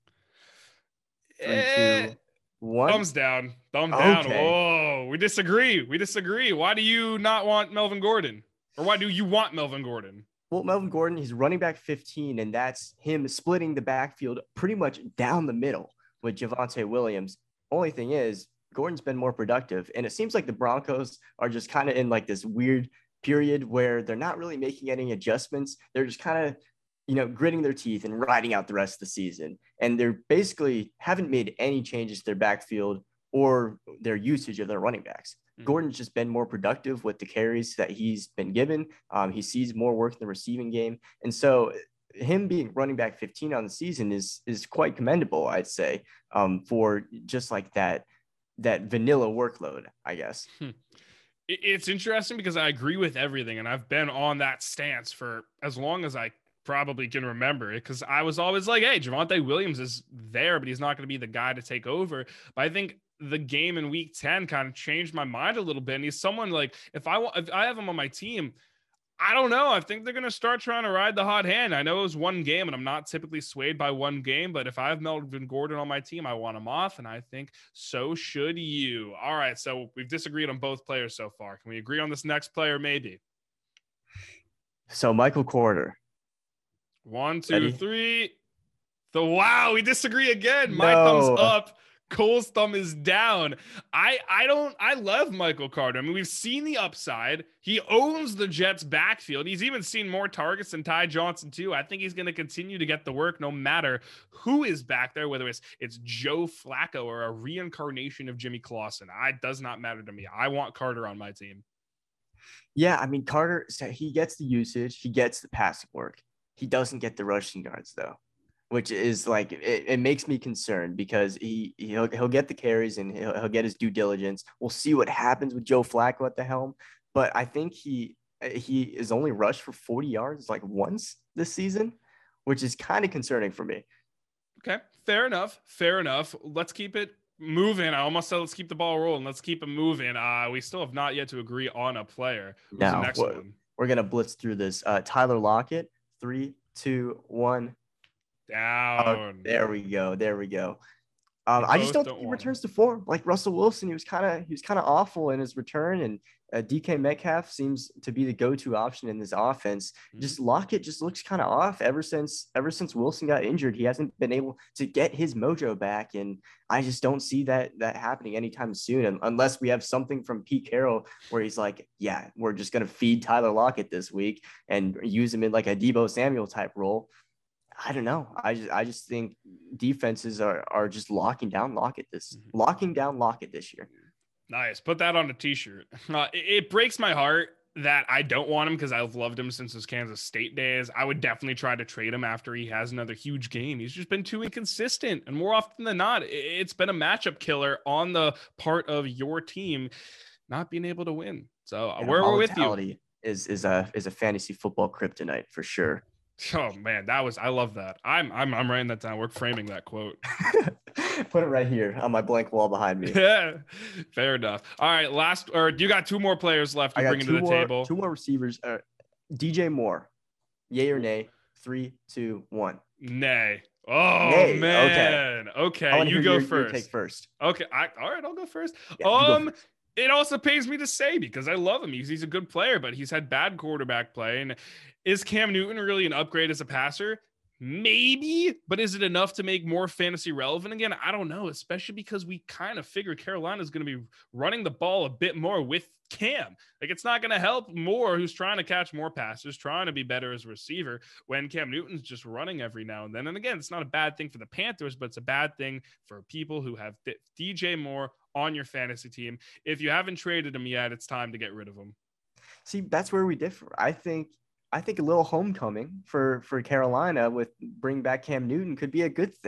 3, 2, 1. Thumbs down. Thumbs down. Okay. Whoa, we disagree. Why do you not want Melvin Gordon? Or why do you want Melvin Gordon? Well, Melvin Gordon, he's running back 15, and that's him splitting the backfield pretty much down the middle with Javonte Williams. Only thing is, Gordon's been more productive, and it seems like the Broncos are just kind of in like this weird period where they're not really making any adjustments. They're just kind of, gritting their teeth and riding out the rest of the season. And they're basically haven't made any changes to their backfield or their usage of their running backs. Gordon's just been more productive with the carries that he's been given. He sees more work in the receiving game. And so him being running back 15 on the season is quite commendable, I'd say, for just like that vanilla workload, I guess. It's interesting because I agree with everything, and I've been on that stance for as long as I probably can remember it, because I was always like, hey, Javonte Williams is there, but he's not going to be the guy to take over. But I think the game in week 10 kind of changed my mind a little bit. And he's someone like, if I have him on my team, I don't know. I think they're going to start trying to ride the hot hand. I know it was one game, and I'm not typically swayed by one game, but if I have Melvin Gordon on my team, I want him off, and I think so should you. All right, so we've disagreed on both players so far. Can we agree on this next player, maybe? So Michael Carter. 1, 2, 3. Wow, we disagree again. My thumb's up. Cole's thumb is down. I love Michael Carter. I mean, we've seen the upside. He owns the Jets backfield. He's even seen more targets than Ty Johnson too. I think he's going to continue to get the work no matter who is back there, whether it's Joe Flacco or a reincarnation of Jimmy Clausen. It does not matter to me. I want Carter on my team. Yeah, I mean, Carter, he gets the usage. He gets the passing work. He doesn't get the rushing yards though, which is like, it makes me concerned because he'll get the carries and he'll get his due diligence. We'll see what happens with Joe Flacco at the helm, but I think he is only rushed for 40 yards like once this season, which is kind of concerning for me. Okay, fair enough. Let's keep it moving. I almost said let's keep the ball rolling. Let's keep it moving. We still have not yet to agree on a player. Who's the next one? We're gonna blitz through this. Tyler Lockett. 3, 2, 1. Down. Oh, there we go. I just don't think he returns to form. Like Russell Wilson, he was kind of awful in his return, and DK Metcalf seems to be the go-to option in this offense. Just Lockett just looks kind of off ever since Wilson got injured. He hasn't been able to get his mojo back, and I just don't see that happening anytime soon, unless we have something from Pete Carroll where he's like, yeah, we're just gonna feed Tyler Lockett this week and use him in like a Deebo Samuel type role. I don't know. I just think defenses are just locking down Lockett this year. Nice. Put that on a t-shirt. It breaks my heart that I don't want him because I've loved him since his Kansas State days. I would definitely try to trade him after he has another huge game. He's just been too inconsistent, and more often than not, it's been a matchup killer on the part of your team not being able to win. So we're with you. Is a fantasy football kryptonite for sure. Oh man, I love that. I'm writing that down. We're framing that quote. Put it right here on my blank wall behind me. Yeah, fair enough. All right, you got 2 more players left to bring into the table. 2 more receivers. DJ Moore, yay or nay? 3, 2, 1. Nay. Oh nay. Man. Okay. You go first. You take first. Okay. All right. I'll go first. Yeah, it also pains me to say because I love him. He's a good player, but he's had bad quarterback play. And is Cam Newton really an upgrade as a passer? Maybe, but is it enough to make more fantasy relevant again? I don't know, especially because we kind of figured Carolina is going to be running the ball a bit more with Cam. Like, it's not going to help Moore, who's trying to catch more passes, trying to be better as a receiver, when Cam Newton's just running every now and then. And again, it's not a bad thing for the Panthers, but it's a bad thing for people who have DJ Moore on your fantasy team. If you haven't traded him yet, it's time to get rid of him. See, that's where we differ. I think a little homecoming for Carolina with bring back Cam Newton could be a good thing.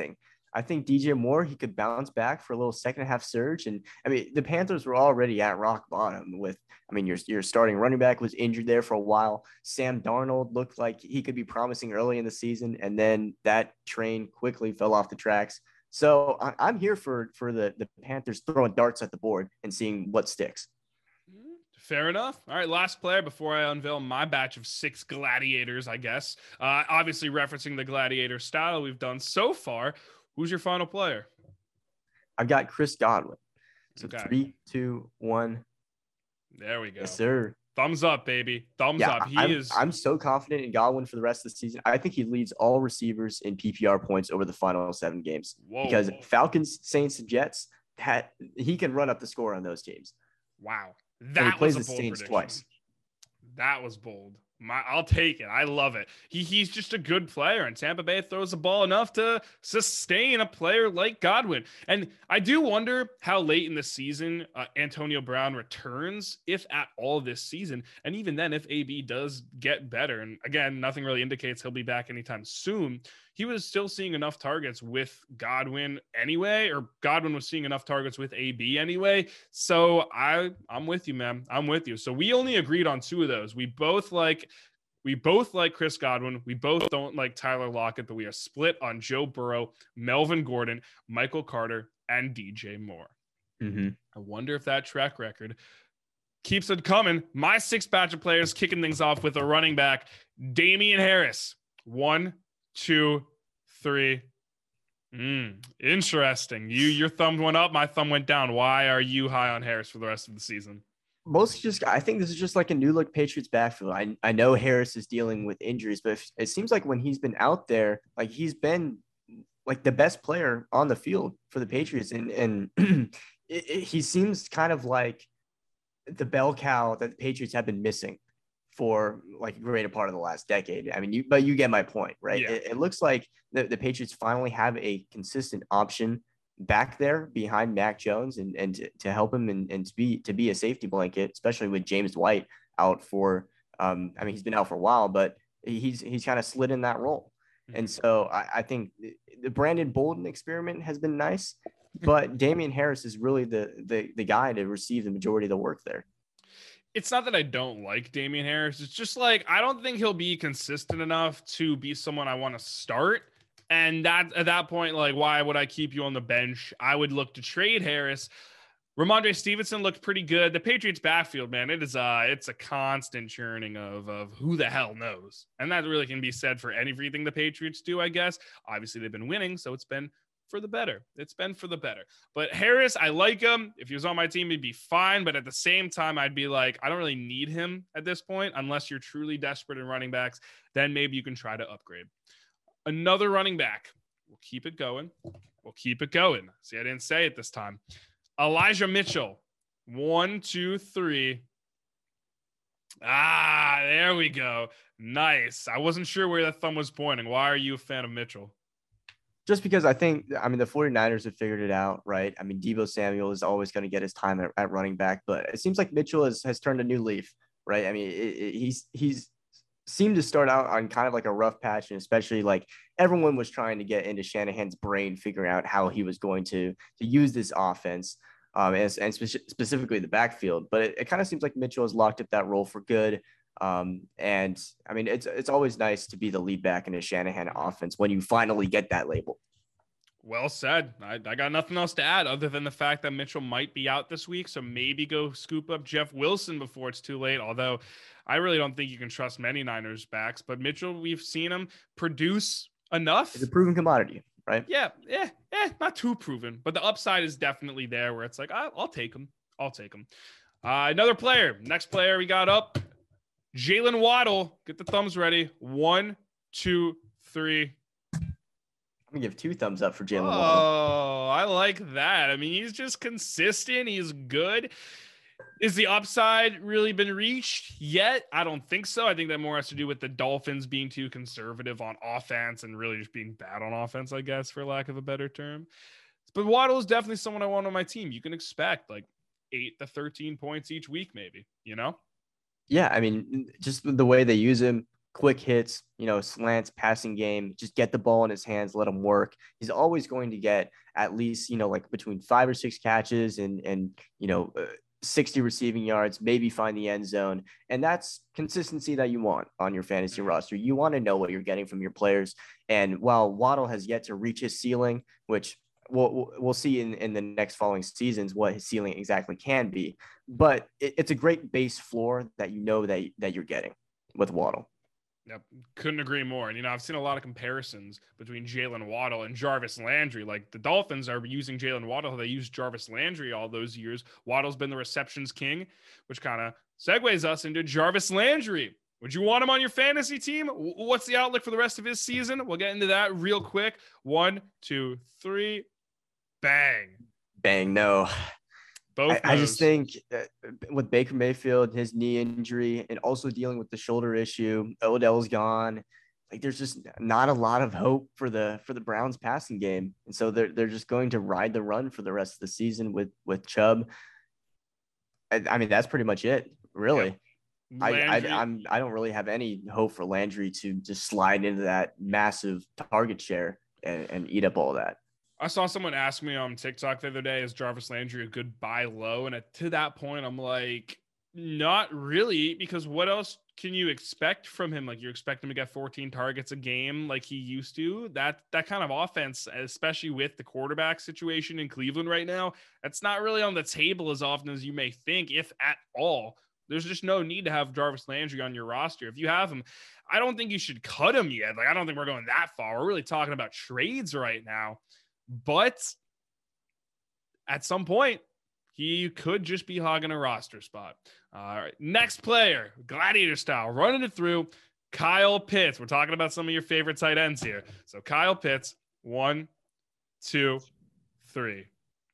I think DJ Moore, he could bounce back for a little second half surge. And I mean, the Panthers were already at rock bottom with, I mean, your starting running back was injured there for a while. Sam Darnold looked like he could be promising early in the season, and then that train quickly fell off the tracks. So I'm here for the Panthers throwing darts at the board and seeing what sticks. Fair enough. All right, last player before I unveil my batch of 6 gladiators, I guess. Obviously referencing the gladiator style we've done so far. Who's your final player? I've got Chris Godwin. So okay. 3, 2, 1. There we go. Yes, sir. Thumbs up, baby. Thumbs up. I'm so confident in Godwin for the rest of the season. I think he leads all receivers in PPR points over the final 7 games. Whoa. Because Falcons, Saints, and Jets, he can run up the score on those teams. Wow. That was a bold prediction. Twice. That was bold. I'll take it. I love it. He's just a good player, and Tampa Bay throws the ball enough to sustain a player like Godwin. And I do wonder how late in the season Antonio Brown returns, if at all this season. And even then, if AB does get better, and again, nothing really indicates he'll be back anytime soon, he was still seeing enough targets with Godwin anyway, or Godwin was seeing enough targets with AB anyway. So I'm with you, man. I'm with you. So we only agreed on 2 of those. We both like Chris Godwin. We both don't like Tyler Lockett, but we are split on Joe Burrow, Melvin Gordon, Michael Carter, and DJ Moore. Mm-hmm. I wonder if that track record keeps it coming. My 6th batch of players kicking things off with a running back, Damian Harris. 1, 2, 3. Interesting. Your thumb went up, my thumb went down. Why are you high on Harris for the rest of the season? Mostly just, I think this is just like a new look Patriots backfield. I know Harris is dealing with injuries, but it seems like when he's been out there, like he's been like the best player on the field for the Patriots. And he seems kind of like the bell cow that the Patriots have been missing for like a greater part of the last decade. I mean, you get my point, right? Yeah. It looks like the Patriots finally have a consistent option back there behind Mac Jones and to help him and to be a safety blanket, especially with James White out for, I mean, he's been out for a while, but he's kind of slid in that role. Mm-hmm. And so I think the Brandon Bolden experiment has been nice, but Damian Harris is really the guy to receive the majority of the work there. It's not that I don't like Damian Harris. It's just like, I don't think he'll be consistent enough to be someone I want to start. And that at that point, like, why would I keep you on the bench? I would look to trade Harris. Ramondre Stevenson looked pretty good. The Patriots backfield, man, it's a constant churning of who the hell knows. And that really can be said for everything the Patriots do, I guess. Obviously, they've been winning, so it's been for the better. It's been for the better. But Harris, I like him. If he was on my team, he'd be fine. But at the same time, I'd be like, I don't really need him at this point. Unless you're truly desperate in running backs, then maybe you can try to upgrade. Another running back. We'll keep it going. See, I didn't say it this time. Elijah Mitchell. 1, 2, 3. There we go. Nice. I wasn't sure where that thumb was pointing. Why are you a fan of Mitchell? Just because I think, the 49ers have figured it out, right? I mean, Deebo Samuel is always going to get his time at running back, but it seems like Mitchell has turned a new leaf, right? I mean, he's seemed to start out on kind of like a rough patch, and especially like everyone was trying to get into Shanahan's brain, figuring out how he was going to use this offense, and specifically the backfield. But it kind of seems like Mitchell has locked up that role for good. And I mean, it's always nice to be the lead back in a Shanahan offense when you finally get that label. Well said. I got nothing else to add other than the fact that Mitchell might be out this week. So maybe go scoop up Jeff Wilson before it's too late. Although I really don't think you can trust many Niners backs, but Mitchell, we've seen him produce enough. It's a proven commodity, right? Yeah. Not too proven, but the upside is definitely there where it's like, I'll take him. Another player. Next player we got up. Jalen Waddle. Get the thumbs ready. 1, 2, 3. I'm gonna give 2 thumbs up for Jalen Waddle. Oh, I like that. I mean, he's just consistent. He's good. Is the upside really been reached yet? I don't think so. I think that more has to do with the Dolphins being too conservative on offense and really just being bad on offense, I guess, for lack of a better term. But Waddle is definitely someone I want on my team. You can expect like 8 to 13 points each week, maybe, you know? Yeah, I mean, just the way they use him, quick hits, slants, passing game, just get the ball in his hands, let him work. He's always going to get at least, like between 5 or 6 catches and 60 receiving yards, maybe find the end zone. And that's consistency that you want on your fantasy roster. You want to know what you're getting from your players. And while Waddle has yet to reach his ceiling, which we'll see in the next following seasons what his ceiling exactly can be, but it's a great base floor that that you're getting with Waddle. Yep. Couldn't agree more. And, I've seen a lot of comparisons between Jalen Waddle and Jarvis Landry. Like the Dolphins are using Jalen Waddle. They used Jarvis Landry all those years. Waddle's been the receptions king, which kind of segues us into Jarvis Landry. Would you want him on your fantasy team? What's the outlook for the rest of his season? We'll get into that real quick. 1, 2, 3, bang. Bang. No. I just think with Baker Mayfield, his knee injury, and also dealing with the shoulder issue, Odell's gone. Like there's just not a lot of hope for the Browns passing game, and so they're just going to ride the run for the rest of the season with Chubb. I mean, that's pretty much it, really. Yeah. I don't really have any hope for Landry to just slide into that massive target share and eat up all that. I saw someone ask me on TikTok the other day, is Jarvis Landry a good buy low? And to that point, I'm like, not really, because what else can you expect from him? Like you expect him to get 14 targets a game like he used to. That kind of offense, especially with the quarterback situation in Cleveland right now, that's not really on the table as often as you may think, if at all. There's just no need to have Jarvis Landry on your roster. If you have him, I don't think you should cut him yet. Like I don't think we're going that far. We're really talking about trades right now. But at some point, he could just be hogging a roster spot. All right, next player, gladiator style, running it through, Kyle Pitts. We're talking about some of your favorite tight ends here. So Kyle Pitts, 1, 2, 3.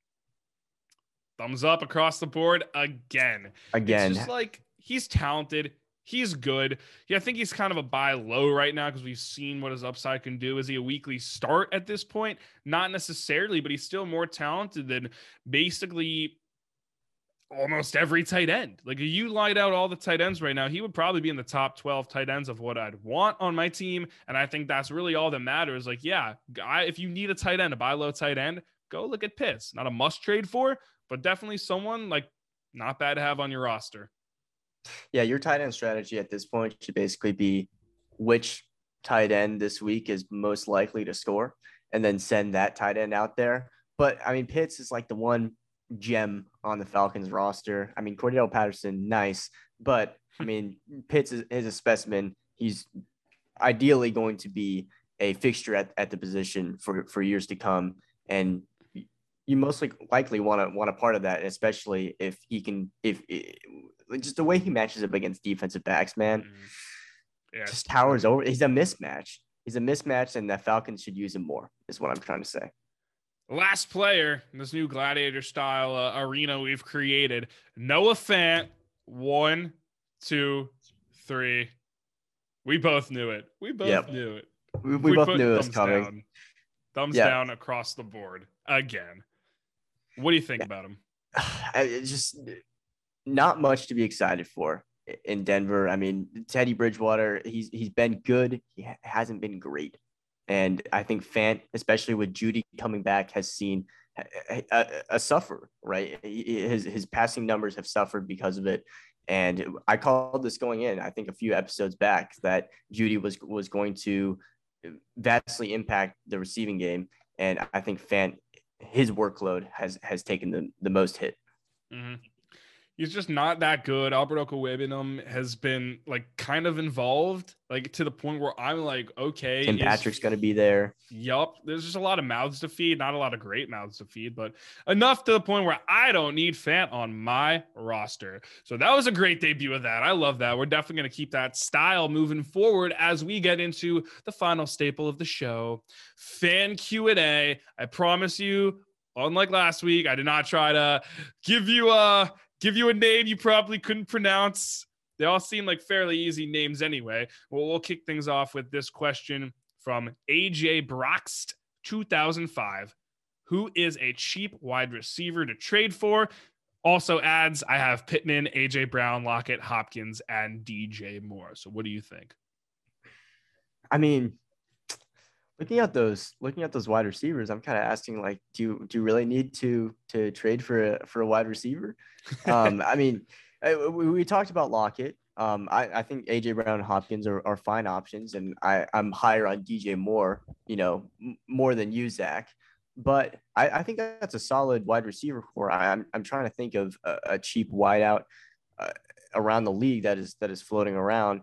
Thumbs up across the board again. It's just like he's talented. He's good. Yeah, I think he's kind of a buy low right now because we've seen what his upside can do. Is he a weekly start at this point? Not necessarily, but he's still more talented than basically almost every tight end. Like if you light out all the tight ends right now, he would probably be in the top 12 tight ends of what I'd want on my team. And I think that's really all that matters. Like, yeah, if you need a tight end, a buy low tight end, go look at Pitts. Not a must trade for, but definitely someone like not bad to have on your roster. Yeah, your tight end strategy at this point should basically be which tight end this week is most likely to score and then send that tight end out there. But, I mean, Pitts is like the one gem on the Falcons roster. I mean, Cordell Patterson, nice. But, I mean, Pitts is a specimen. He's ideally going to be a fixture at the position for years to come. And you most likely want a part of that, especially if he can – if just the way he matches up against defensive backs, man, just towers over. He's a mismatch. And the Falcons should use him more is what I'm trying to say. Last player in this new gladiator style arena we've created, Noah Fant. 1, 2, 3. We both knew it. We both knew it. We both knew it was coming. Thumbs down across the board again. What do you think about him? It's just not much to be excited for in Denver. I mean, Teddy Bridgewater, he's been good. He hasn't been great. And I think Fant, especially with Judy coming back, has seen a suffer, right? His passing numbers have suffered because of it. And I called this going in, I think a few episodes back, that Judy was going to vastly impact the receiving game. And I think Fant, his workload has taken the most hit. Mm-hmm. He's just not that good. Albert Okwuegbunam has been like kind of involved, like to the point where I'm like, okay. Tim Patrick's going to be there. Yup. There's just a lot of mouths to feed. Not a lot of great mouths to feed, but enough to the point where I don't need Fant on my roster. So that was a great debut of that. I love that. We're definitely going to keep that style moving forward as we get into the final staple of the show, fan Q&A. I promise you, unlike last week, I did not try to give you a name you probably couldn't pronounce. They all seem like fairly easy names anyway. Well, we'll kick things off with this question from AJ Broxt 2005. Who is a cheap wide receiver to trade for? Also adds, I have Pittman, AJ Brown, Lockett, Hopkins, and DJ Moore. So what do you think? I mean, looking at those wide receivers, I'm kind of asking, like, do you really need to trade for a wide receiver? I mean, we talked about Lockett. I think AJ Brown and Hopkins are fine options, and I'm higher on DJ Moore, more than you, Zach. But I think that's a solid wide receiver core. I'm trying to think of a cheap wideout uh, around the league that is floating around.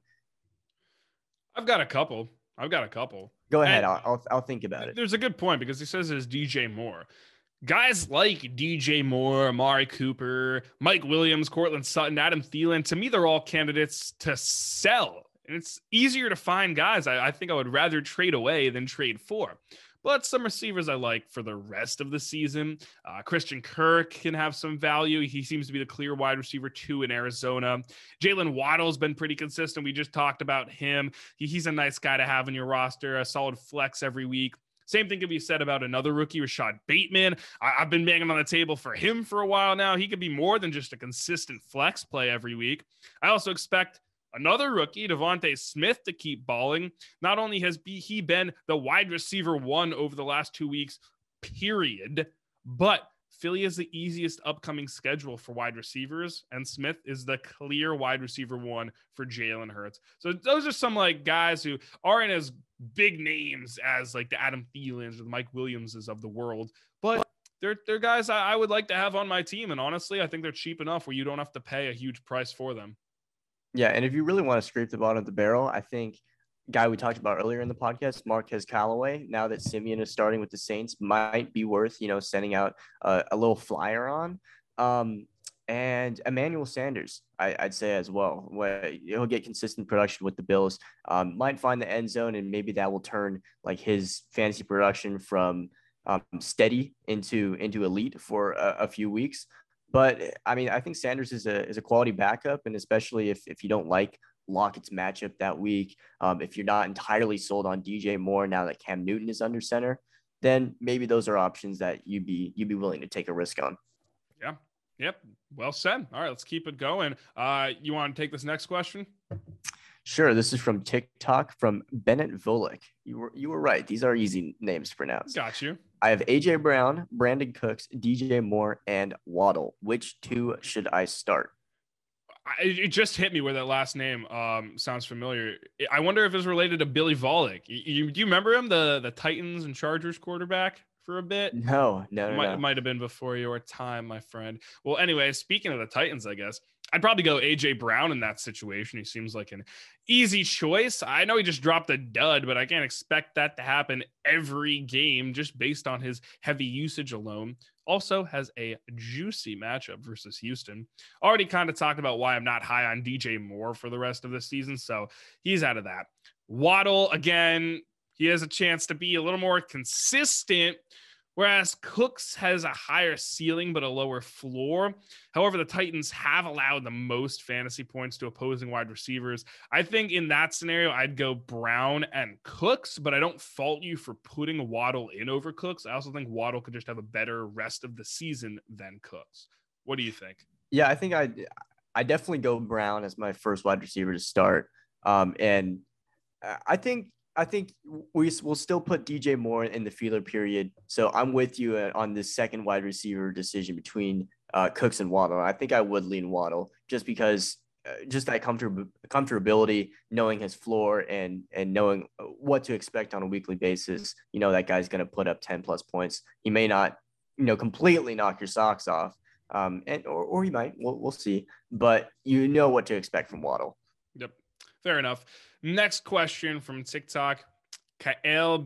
I've got a couple. I've got a couple. Go ahead. And I'll think about it. there's a good point because he says it's DJ Moore. Guys like DJ Moore, Amari Cooper, Mike Williams, Cortland Sutton, Adam Thielen, to me, they're all candidates to sell. And it's easier to find guys I think I would rather trade away than trade for. But some receivers I like for the rest of the season. Christian Kirk can have some value. He seems to be the clear wide receiver 2 in Arizona. Jalen Waddle's been pretty consistent. We just talked about him. He's a nice guy to have in your roster, a solid flex every week. Same thing can be said about another rookie, Rashad Bateman. I've been banging on the table for him for a while now. He could be more than just a consistent flex play every week. I also expect another rookie, Devontae Smith, to keep balling. Not only has he been the wide receiver 1 over the last 2 weeks, period, but Philly has the easiest upcoming schedule for wide receivers, and Smith is the clear wide receiver 1 for Jalen Hurts. So those are some like guys who aren't as big names as like the Adam Thielens or the Mike Williamses of the world, but they're guys I would like to have on my team. And honestly, I think they're cheap enough where you don't have to pay a huge price for them. Yeah, and if you really want to scrape the bottom of the barrel, I think guy we talked about earlier in the podcast, Marquez Callaway, now that Simeon is starting with the Saints, might be worth, sending out a little flyer on. And Emmanuel Sanders, I'd say as well, where he'll get consistent production with the Bills, might find the end zone, and maybe that will turn like his fantasy production from steady into elite for a few weeks. But I mean, I think Sanders is a quality backup, and especially if you don't like Lockett's matchup that week, if you're not entirely sold on DJ Moore now that Cam Newton is under center, then maybe those are options that you'd be willing to take a risk on. Yeah. Yep. Well said. All right, let's keep it going. You want to take this next question? Sure. This is from TikTok from Bennett Volek. You were right. These are easy names to pronounce. Got you. I have AJ Brown, Brandon Cooks, DJ Moore, and Waddle. Which 2 should I start? It just hit me where that last name sounds familiar. I wonder if it's related to Billy Volek. Do you remember him, the Titans and Chargers quarterback for a bit? No. It might have been before your time, my friend. Well, anyway, speaking of the Titans, I guess I'd probably go AJ Brown in that situation. He seems like an easy choice. I know he just dropped a dud, but I can't expect that to happen every game just based on his heavy usage alone. Also has a juicy matchup versus Houston. Already kind of talked about why I'm not high on DJ Moore for the rest of the season, so he's out of that. Waddle, again, he has a chance to be a little more consistent, whereas Cooks has a higher ceiling but a lower floor. However, the Titans have allowed the most fantasy points to opposing wide receivers. I think in that scenario, I'd go Brown and Cooks, but I don't fault you for putting Waddle in over Cooks. I also think Waddle could just have a better rest of the season than Cooks. What do you think? Yeah, I think I definitely go Brown as my first wide receiver to start. And I think we will still put DJ Moore in the feeler period. So I'm with you on this second wide receiver decision between Cooks and Waddle. I think I would lean Waddle just because just that comfortability, knowing his floor and knowing what to expect on a weekly basis. That guy's going to put up 10 plus points. He may not, completely knock your socks off. Or he might, we'll see, but what to expect from Waddle. Yep. Fair enough. Next question from TikTok. Kael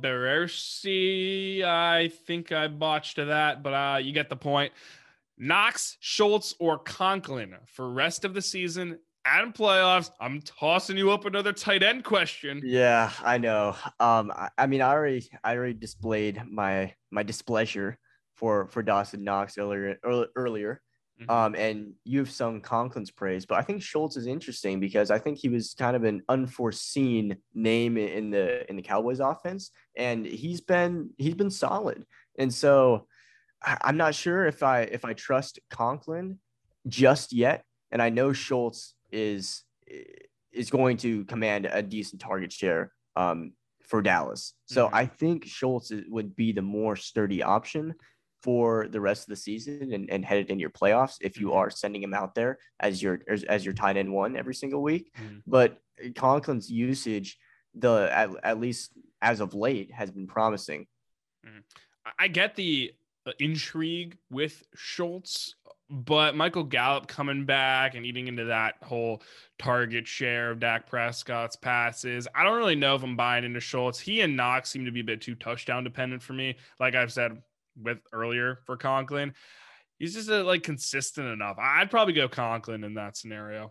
Berersi. I think I botched that, but you get the point. Knox, Schultz, or Conklin for rest of the season and playoffs. I'm tossing you up another tight end question. Yeah, I know. I mean, I already displayed my displeasure for Dawson Knox earlier. Mm-hmm. And you've sung Conklin's praise, but I think Schultz is interesting because I think he was kind of an unforeseen name in the Cowboys offense, and he's been solid. And so I'm not sure if I trust Conklin just yet. And I know Schultz is going to command a decent target share for Dallas. So Mhm. I think Schultz would be the more sturdy option for the rest of the season and headed in your playoffs if you Mhm. are sending him out there as your tight end one every single week. Mhm. But Conklin's usage, at least as of late, has been promising. Mhm. I get the intrigue with Schultz, but Michael Gallup coming back and eating into that whole target share of Dak Prescott's passes. I don't really know if I'm buying into Schultz. He and Knox seem to be a bit too touchdown dependent for me. Like I've said with earlier for Conklin, he's just like consistent enough. I'd probably go Conklin in that scenario.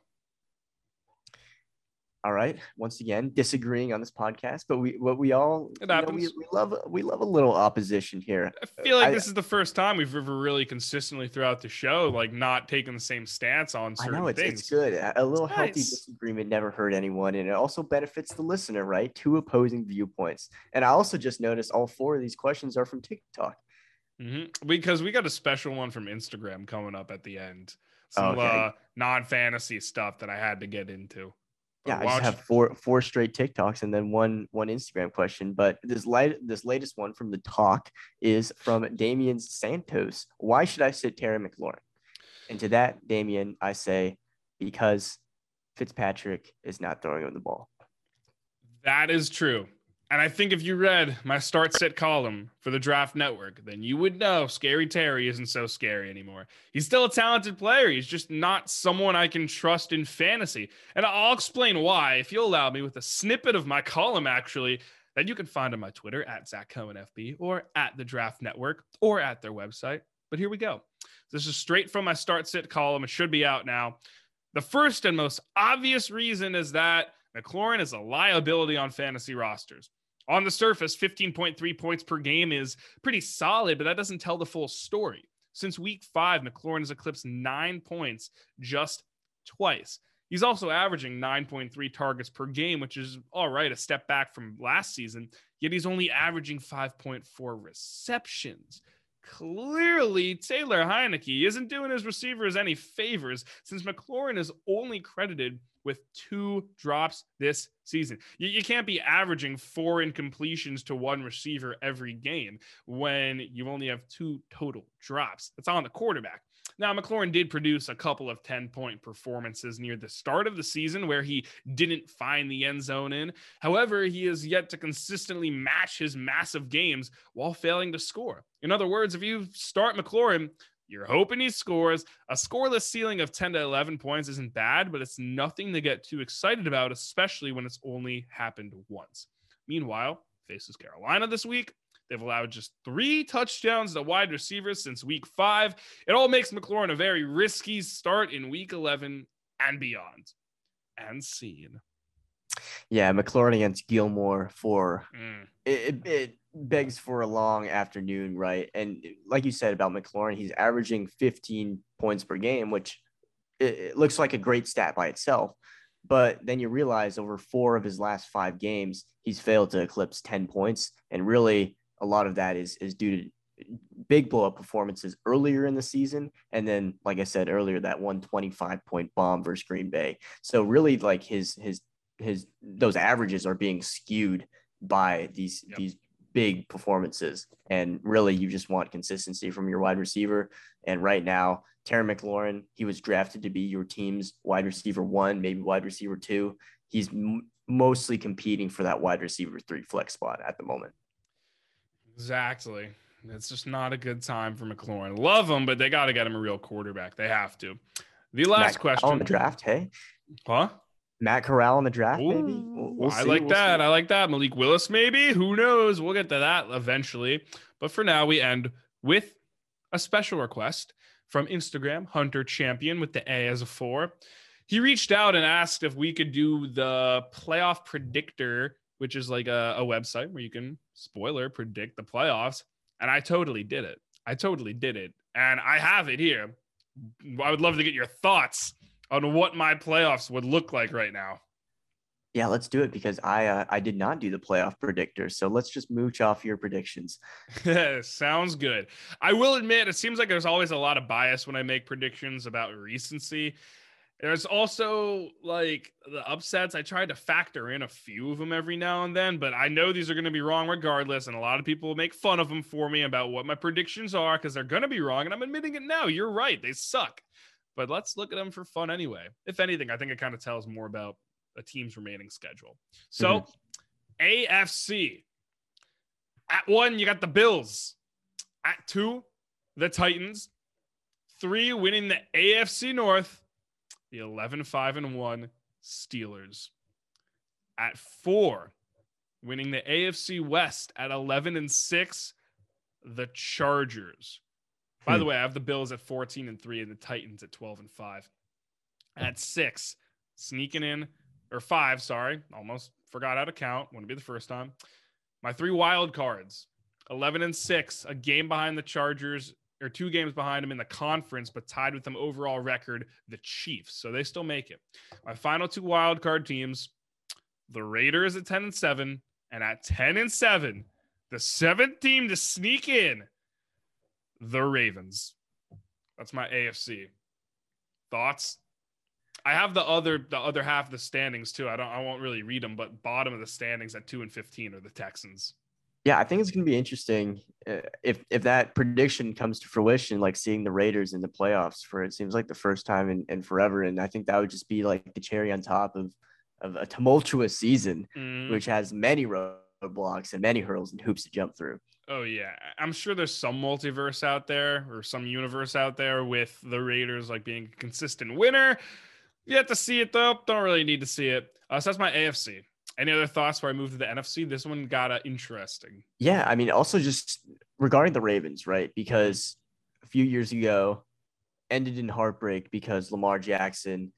All right. Once again, disagreeing on this podcast, but we all, It you know, happens. we love a little opposition here. I feel like I this is the first time we've ever really consistently throughout the show, like not taking the same stance on I know certain it's things. good. A little healthy Nice. disagreement never hurt anyone, and it also benefits the listener, right? Two opposing viewpoints. And I also just noticed all four of these questions are from TikTok. Because we got a special one from Instagram coming up at the end. Oh, Some okay. non-fantasy stuff that I had to get into. Yeah, But I just why don't have four straight TikToks and then one Instagram question. But this latest one from the talk is from Damian Santos. Why should I sit Terry McLaurin? And to that, Damian, I say because Fitzpatrick is not throwing him the ball. That is true. And I think if you read my start sit column for the Draft Network, then you would know Scary Terry isn't so scary anymore. He's still a talented player. He's just not someone I can trust in fantasy. And I'll explain why, if you'll allow me, with a snippet of my column, actually, that you can find on my Twitter at Zach Cohen FB or at the Draft Network or at their website. But here we go. This is straight from my start sit column. It should be out now. The first and most obvious reason is that McLaurin is a liability on fantasy rosters. On the surface, 15.3 points per game is pretty solid, but that doesn't tell the full story. Since week 5, McLaurin has eclipsed 9 points just twice. He's also averaging 9.3 targets per game, which is all right, a step back from last season, yet he's only averaging 5.4 receptions. Clearly, Taylor Heineke isn't doing his receivers any favors since McLaurin is only credited with 2 drops this season. You can't be averaging 4 incompletions to 1 receiver every game when you only have 2 total drops. That's on the quarterback. Now, McLaurin did produce a couple of 10-point performances near the start of the season where he didn't find the end zone in. However, he has yet to consistently match his massive games while failing to score. In other words, if you start McLaurin, you're hoping he scores. A scoreless ceiling of 10 to 11 points isn't bad, but it's nothing to get too excited about, especially when it's only happened once. Meanwhile, faces Carolina this week. They've allowed just 3 touchdowns to wide receivers since week 5. It all makes McLaurin a very risky start in week 11 and beyond. And scene. Yeah, McLaurin against Gilmore it begs for a long afternoon, right? And like you said about McLaurin, he's averaging 15 points per game, which it looks like a great stat by itself. But then you realize over 4 of his last 5 games, he's failed to eclipse 10 points. And really, a lot of that is due to big blow up performances earlier in the season. And then, like I said earlier, that 125-point bomb versus Green Bay. So really like his those averages are being skewed by these big performances. And really you just want consistency from your wide receiver. And right now, Terry McLaurin, he was drafted to be your team's wide receiver 1, maybe wide receiver 2. He's mostly competing for that wide receiver 3 flex spot at the moment. Exactly. It's just not a good time for McLaurin. Love him, but they got to get him a real quarterback. They have to. The last Matt question. Corral in the draft, hey? Huh? Matt Corral in the draft, Ooh, maybe? We'll I see. like that. I like that. Malik Willis, maybe. Who knows? We'll get to that eventually. But for now, we end with a special request from Instagram, Hunter Champion with the A as a 4. He reached out and asked if we could do the playoff predictor, which is like a website where you can, spoiler, predict the playoffs. And I totally did it. And I have it here. I would love to get your thoughts on what my playoffs would look like right now. Yeah, let's do it because I did not do the playoff predictor. So let's just mooch off your predictions. Sounds good. I will admit, it seems like there's always a lot of bias when I make predictions about recency. There's also like the upsets. I tried to factor in a few of them every now and then, but I know these are going to be wrong regardless. And a lot of people will make fun of them for me about what my predictions are because they're going to be wrong. And I'm admitting it now. You're right. They suck. But let's look at them for fun anyway. If anything, I think it kind of tells more about a team's remaining schedule. So AFC. At 1, you got the Bills. At 2, the Titans. 3, winning the AFC North, the 11-5-1 Steelers. At 4, winning the AFC West at 11-6, the Chargers. By the way, I have the Bills at 14-3 and the Titans at 12-5. At 6, sneaking in, or 5, sorry, almost forgot how to count. Wouldn't be the first time. My 3 wild cards, 11-6, a game behind the Chargers, or 2 games behind them in the conference, but tied with them overall record, the Chiefs. So they still make it. My final 2 wild card teams, the Raiders at 10-7, and at 10-7, the 7th team to sneak in, the Ravens. That's my AFC. Thoughts? I have the other half of the standings too. I won't really read them, but bottom of the standings at 2-15 are the Texans. Yeah, I think it's going to be interesting if that prediction comes to fruition, like seeing the Raiders in the playoffs for it seems like the first time in forever. And I think that would just be like the cherry on top of a tumultuous season, which has many roadblocks and many hurdles and hoops to jump through. Oh, yeah. I'm sure there's some multiverse out there or some universe out there with the Raiders like being a consistent winner. You have to see it, though. Don't really need to see it. So that's my AFC. Any other thoughts before I move to the NFC? This one got interesting. Yeah, I mean, also just regarding the Ravens, right? Because a few years ago, ended in heartbreak because Lamar Jackson,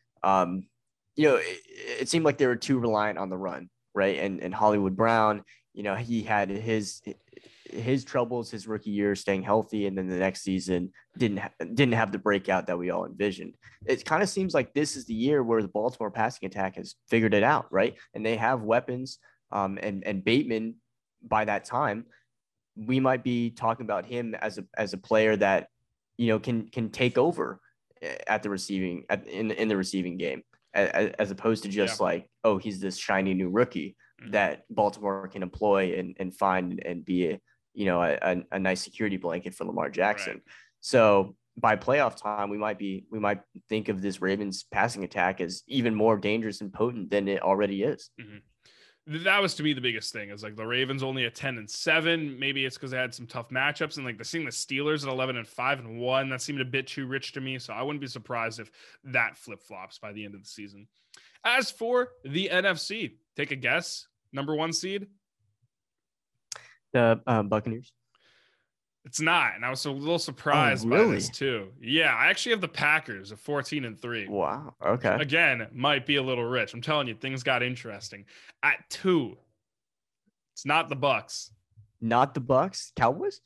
it seemed like they were too reliant on the run, right? And Hollywood Brown, he had his troubles his rookie year staying healthy, and then the next season didn't have the breakout that we all envisioned. It kind of seems like this is the year where the Baltimore passing attack has figured it out, right? And they have weapons, and Bateman by that time, we might be talking about him as a player that can take over at the receiving in the receiving game, as opposed to just like, oh, he's this shiny new rookie that Baltimore can employ and find and be a nice security blanket for Lamar Jackson. Right. So by playoff time, we might think of this Ravens passing attack as even more dangerous and potent than it already is. That was to me the biggest thing is like the Ravens only at 10-7. Maybe it's because they had some tough matchups, and like seeing the Steelers at 11-5-1, that seemed a bit too rich to me. So I wouldn't be surprised if that flip flops by the end of the season. As for the NFC, take a guess. Number 1 seed? The Buccaneers. It's not, and I was a little surprised by this too. Yeah, I actually have the Packers at 14-3. Wow. Okay. Again, might be a little rich. I'm telling you, things got interesting. At 2, it's not the Bucks. Not the Bucks. Cowboys.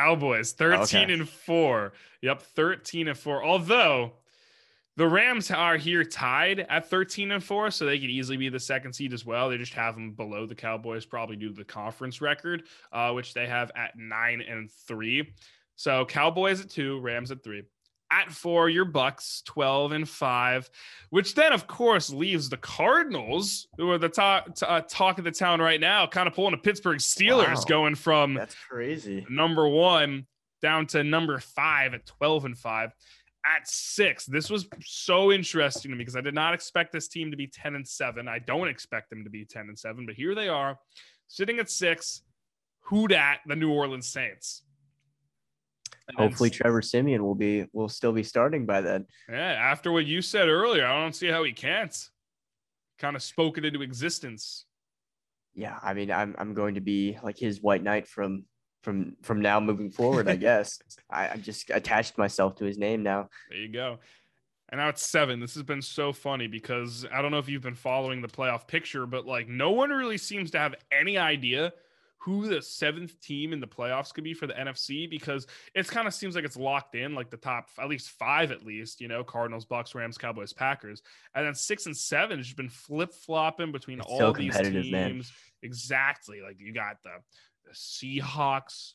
13-4. Yep, 13-4. Although the Rams are here tied at 13-4, so they could easily be the 2nd seed as well. They just have them below the Cowboys, probably due to the conference record, which they have at 9-3. So Cowboys at 2, Rams at 3. At 4, your Bucks, 12-5, which then, of course, leaves the Cardinals, who are the talk of the town right now, kind of pulling the Pittsburgh Steelers, going from that's crazy number 1 down to number 5 at 12-5. At 6, this was so interesting to me because I did not expect this team to be 10-7. I don't expect them to be 10-7, but here they are sitting at 6. Who dat? The New Orleans Saints. And hopefully Trevor Siemian will still be starting by then. Yeah, after what you said earlier, I don't see how he can't. Kind of spoke it into existence. Yeah, I mean, I'm going to be like his white knight from now moving forward, I guess. I just attached myself to his name now. There you go. And now it's 7. This has been so funny because I don't know if you've been following the playoff picture, but like no one really seems to have any idea who the 7th team in the playoffs could be for the NFC, because it kind of seems like it's locked in, like the top at least 5 at least, Cardinals, Bucks, Rams, Cowboys, Packers. And then 6 and 7 has just been flip-flopping between all so these teams. Man. Exactly. Like you got the Seahawks,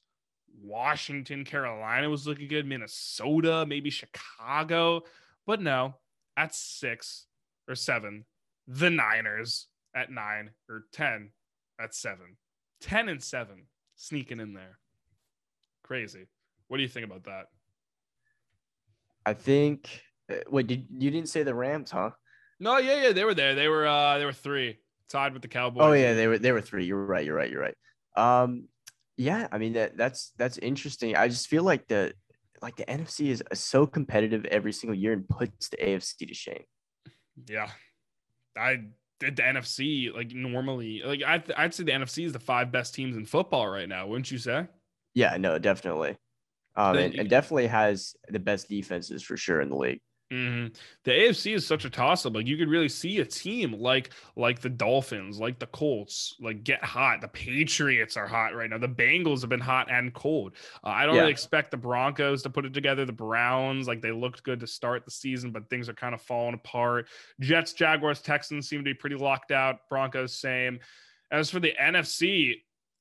Washington, Carolina was looking good, Minnesota, maybe Chicago, but no, at 6 or 7. The Niners at 9 or 10 at 7. 10 and 7 sneaking in there. Crazy. What do you think about that? I think. Wait, you didn't say the Rams, huh? No, yeah, they were there. They were 3, tied with the Cowboys. Oh yeah, they were 3. You're right. Yeah, I mean that's interesting. I just feel like the NFC is so competitive every single year and puts the AFC to shame. Yeah, I did the NFC normally. I'd say the NFC is the 5 best teams in football right now. Wouldn't you say? Yeah, no, definitely. And definitely has the best defenses for sure in the league. Mm-hmm. The AFC is such a toss-up. You could really see a team like the Dolphins, like the Colts, get hot. The Patriots are hot right now. The Bengals have been hot and cold. I don't really expect the Broncos to put it together. The Browns, they looked good to start the season, but things are kind of falling apart. Jets, Jaguars, Texans seem to be pretty locked out. Broncos, same. As for the NFC,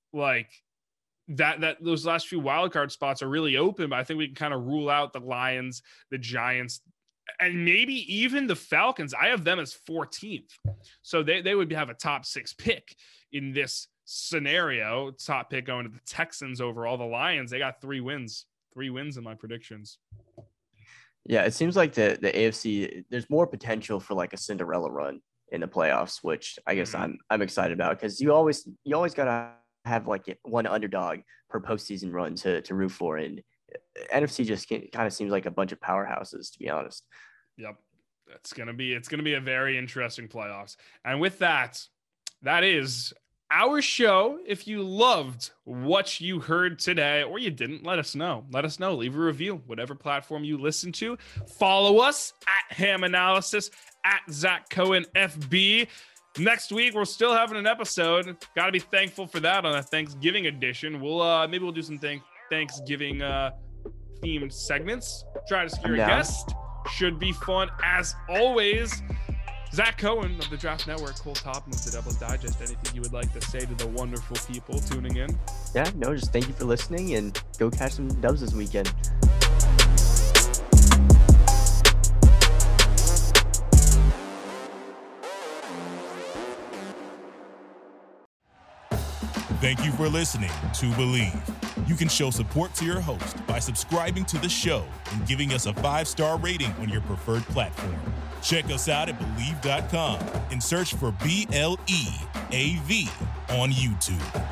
that those last few wildcard spots are really open, but I think we can kind of rule out the Lions, the Giants, and maybe even the Falcons. I have them as 14th. So they would have a top 6 pick in this scenario. Top pick going to the Texans overall. The Lions, they got 3 wins. 3 wins in my predictions. Yeah, it seems like the AFC, there's more potential for a Cinderella run in the playoffs, which I guess I'm excited about, because you always gotta have one underdog per postseason run to root for, and NFC just kind of seems like a bunch of powerhouses, to be honest. Yep. It's gonna be a very interesting playoffs. And with that is our show. If you loved what you heard today, or you didn't, let us know. Leave a review, whatever platform you listen to. Follow us at Ham Analysis, at Zach Cohen FB. Next week, we're still having an episode. Got to be thankful for that on a Thanksgiving edition. Maybe we'll do some Thanksgiving themed segments. Try to secure a guest. Should be fun as always. Zach Cohen of the Draft Network, Cole Topham of the Devil's Digest. Anything you would like to say to the wonderful people tuning in? Yeah, no, just thank you for listening, and go catch some dubs this weekend. Thank you for listening to Believe. You can show support to your host by subscribing to the show and giving us a 5-star rating on your preferred platform. Check us out at Believe.com and search for BLEAV on YouTube.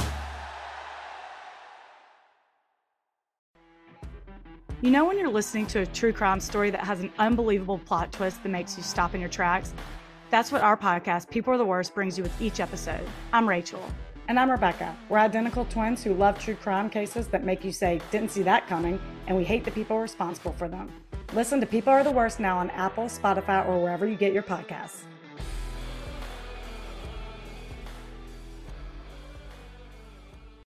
You know when you're listening to a true crime story that has an unbelievable plot twist that makes you stop in your tracks? That's what our podcast, People Are the Worst, brings you with each episode. I'm Rachel. And I'm Rebecca. We're identical twins who love true crime cases that make you say, didn't see that coming, and we hate the people responsible for them. Listen to People Are the Worst now on Apple, Spotify, or wherever you get your podcasts.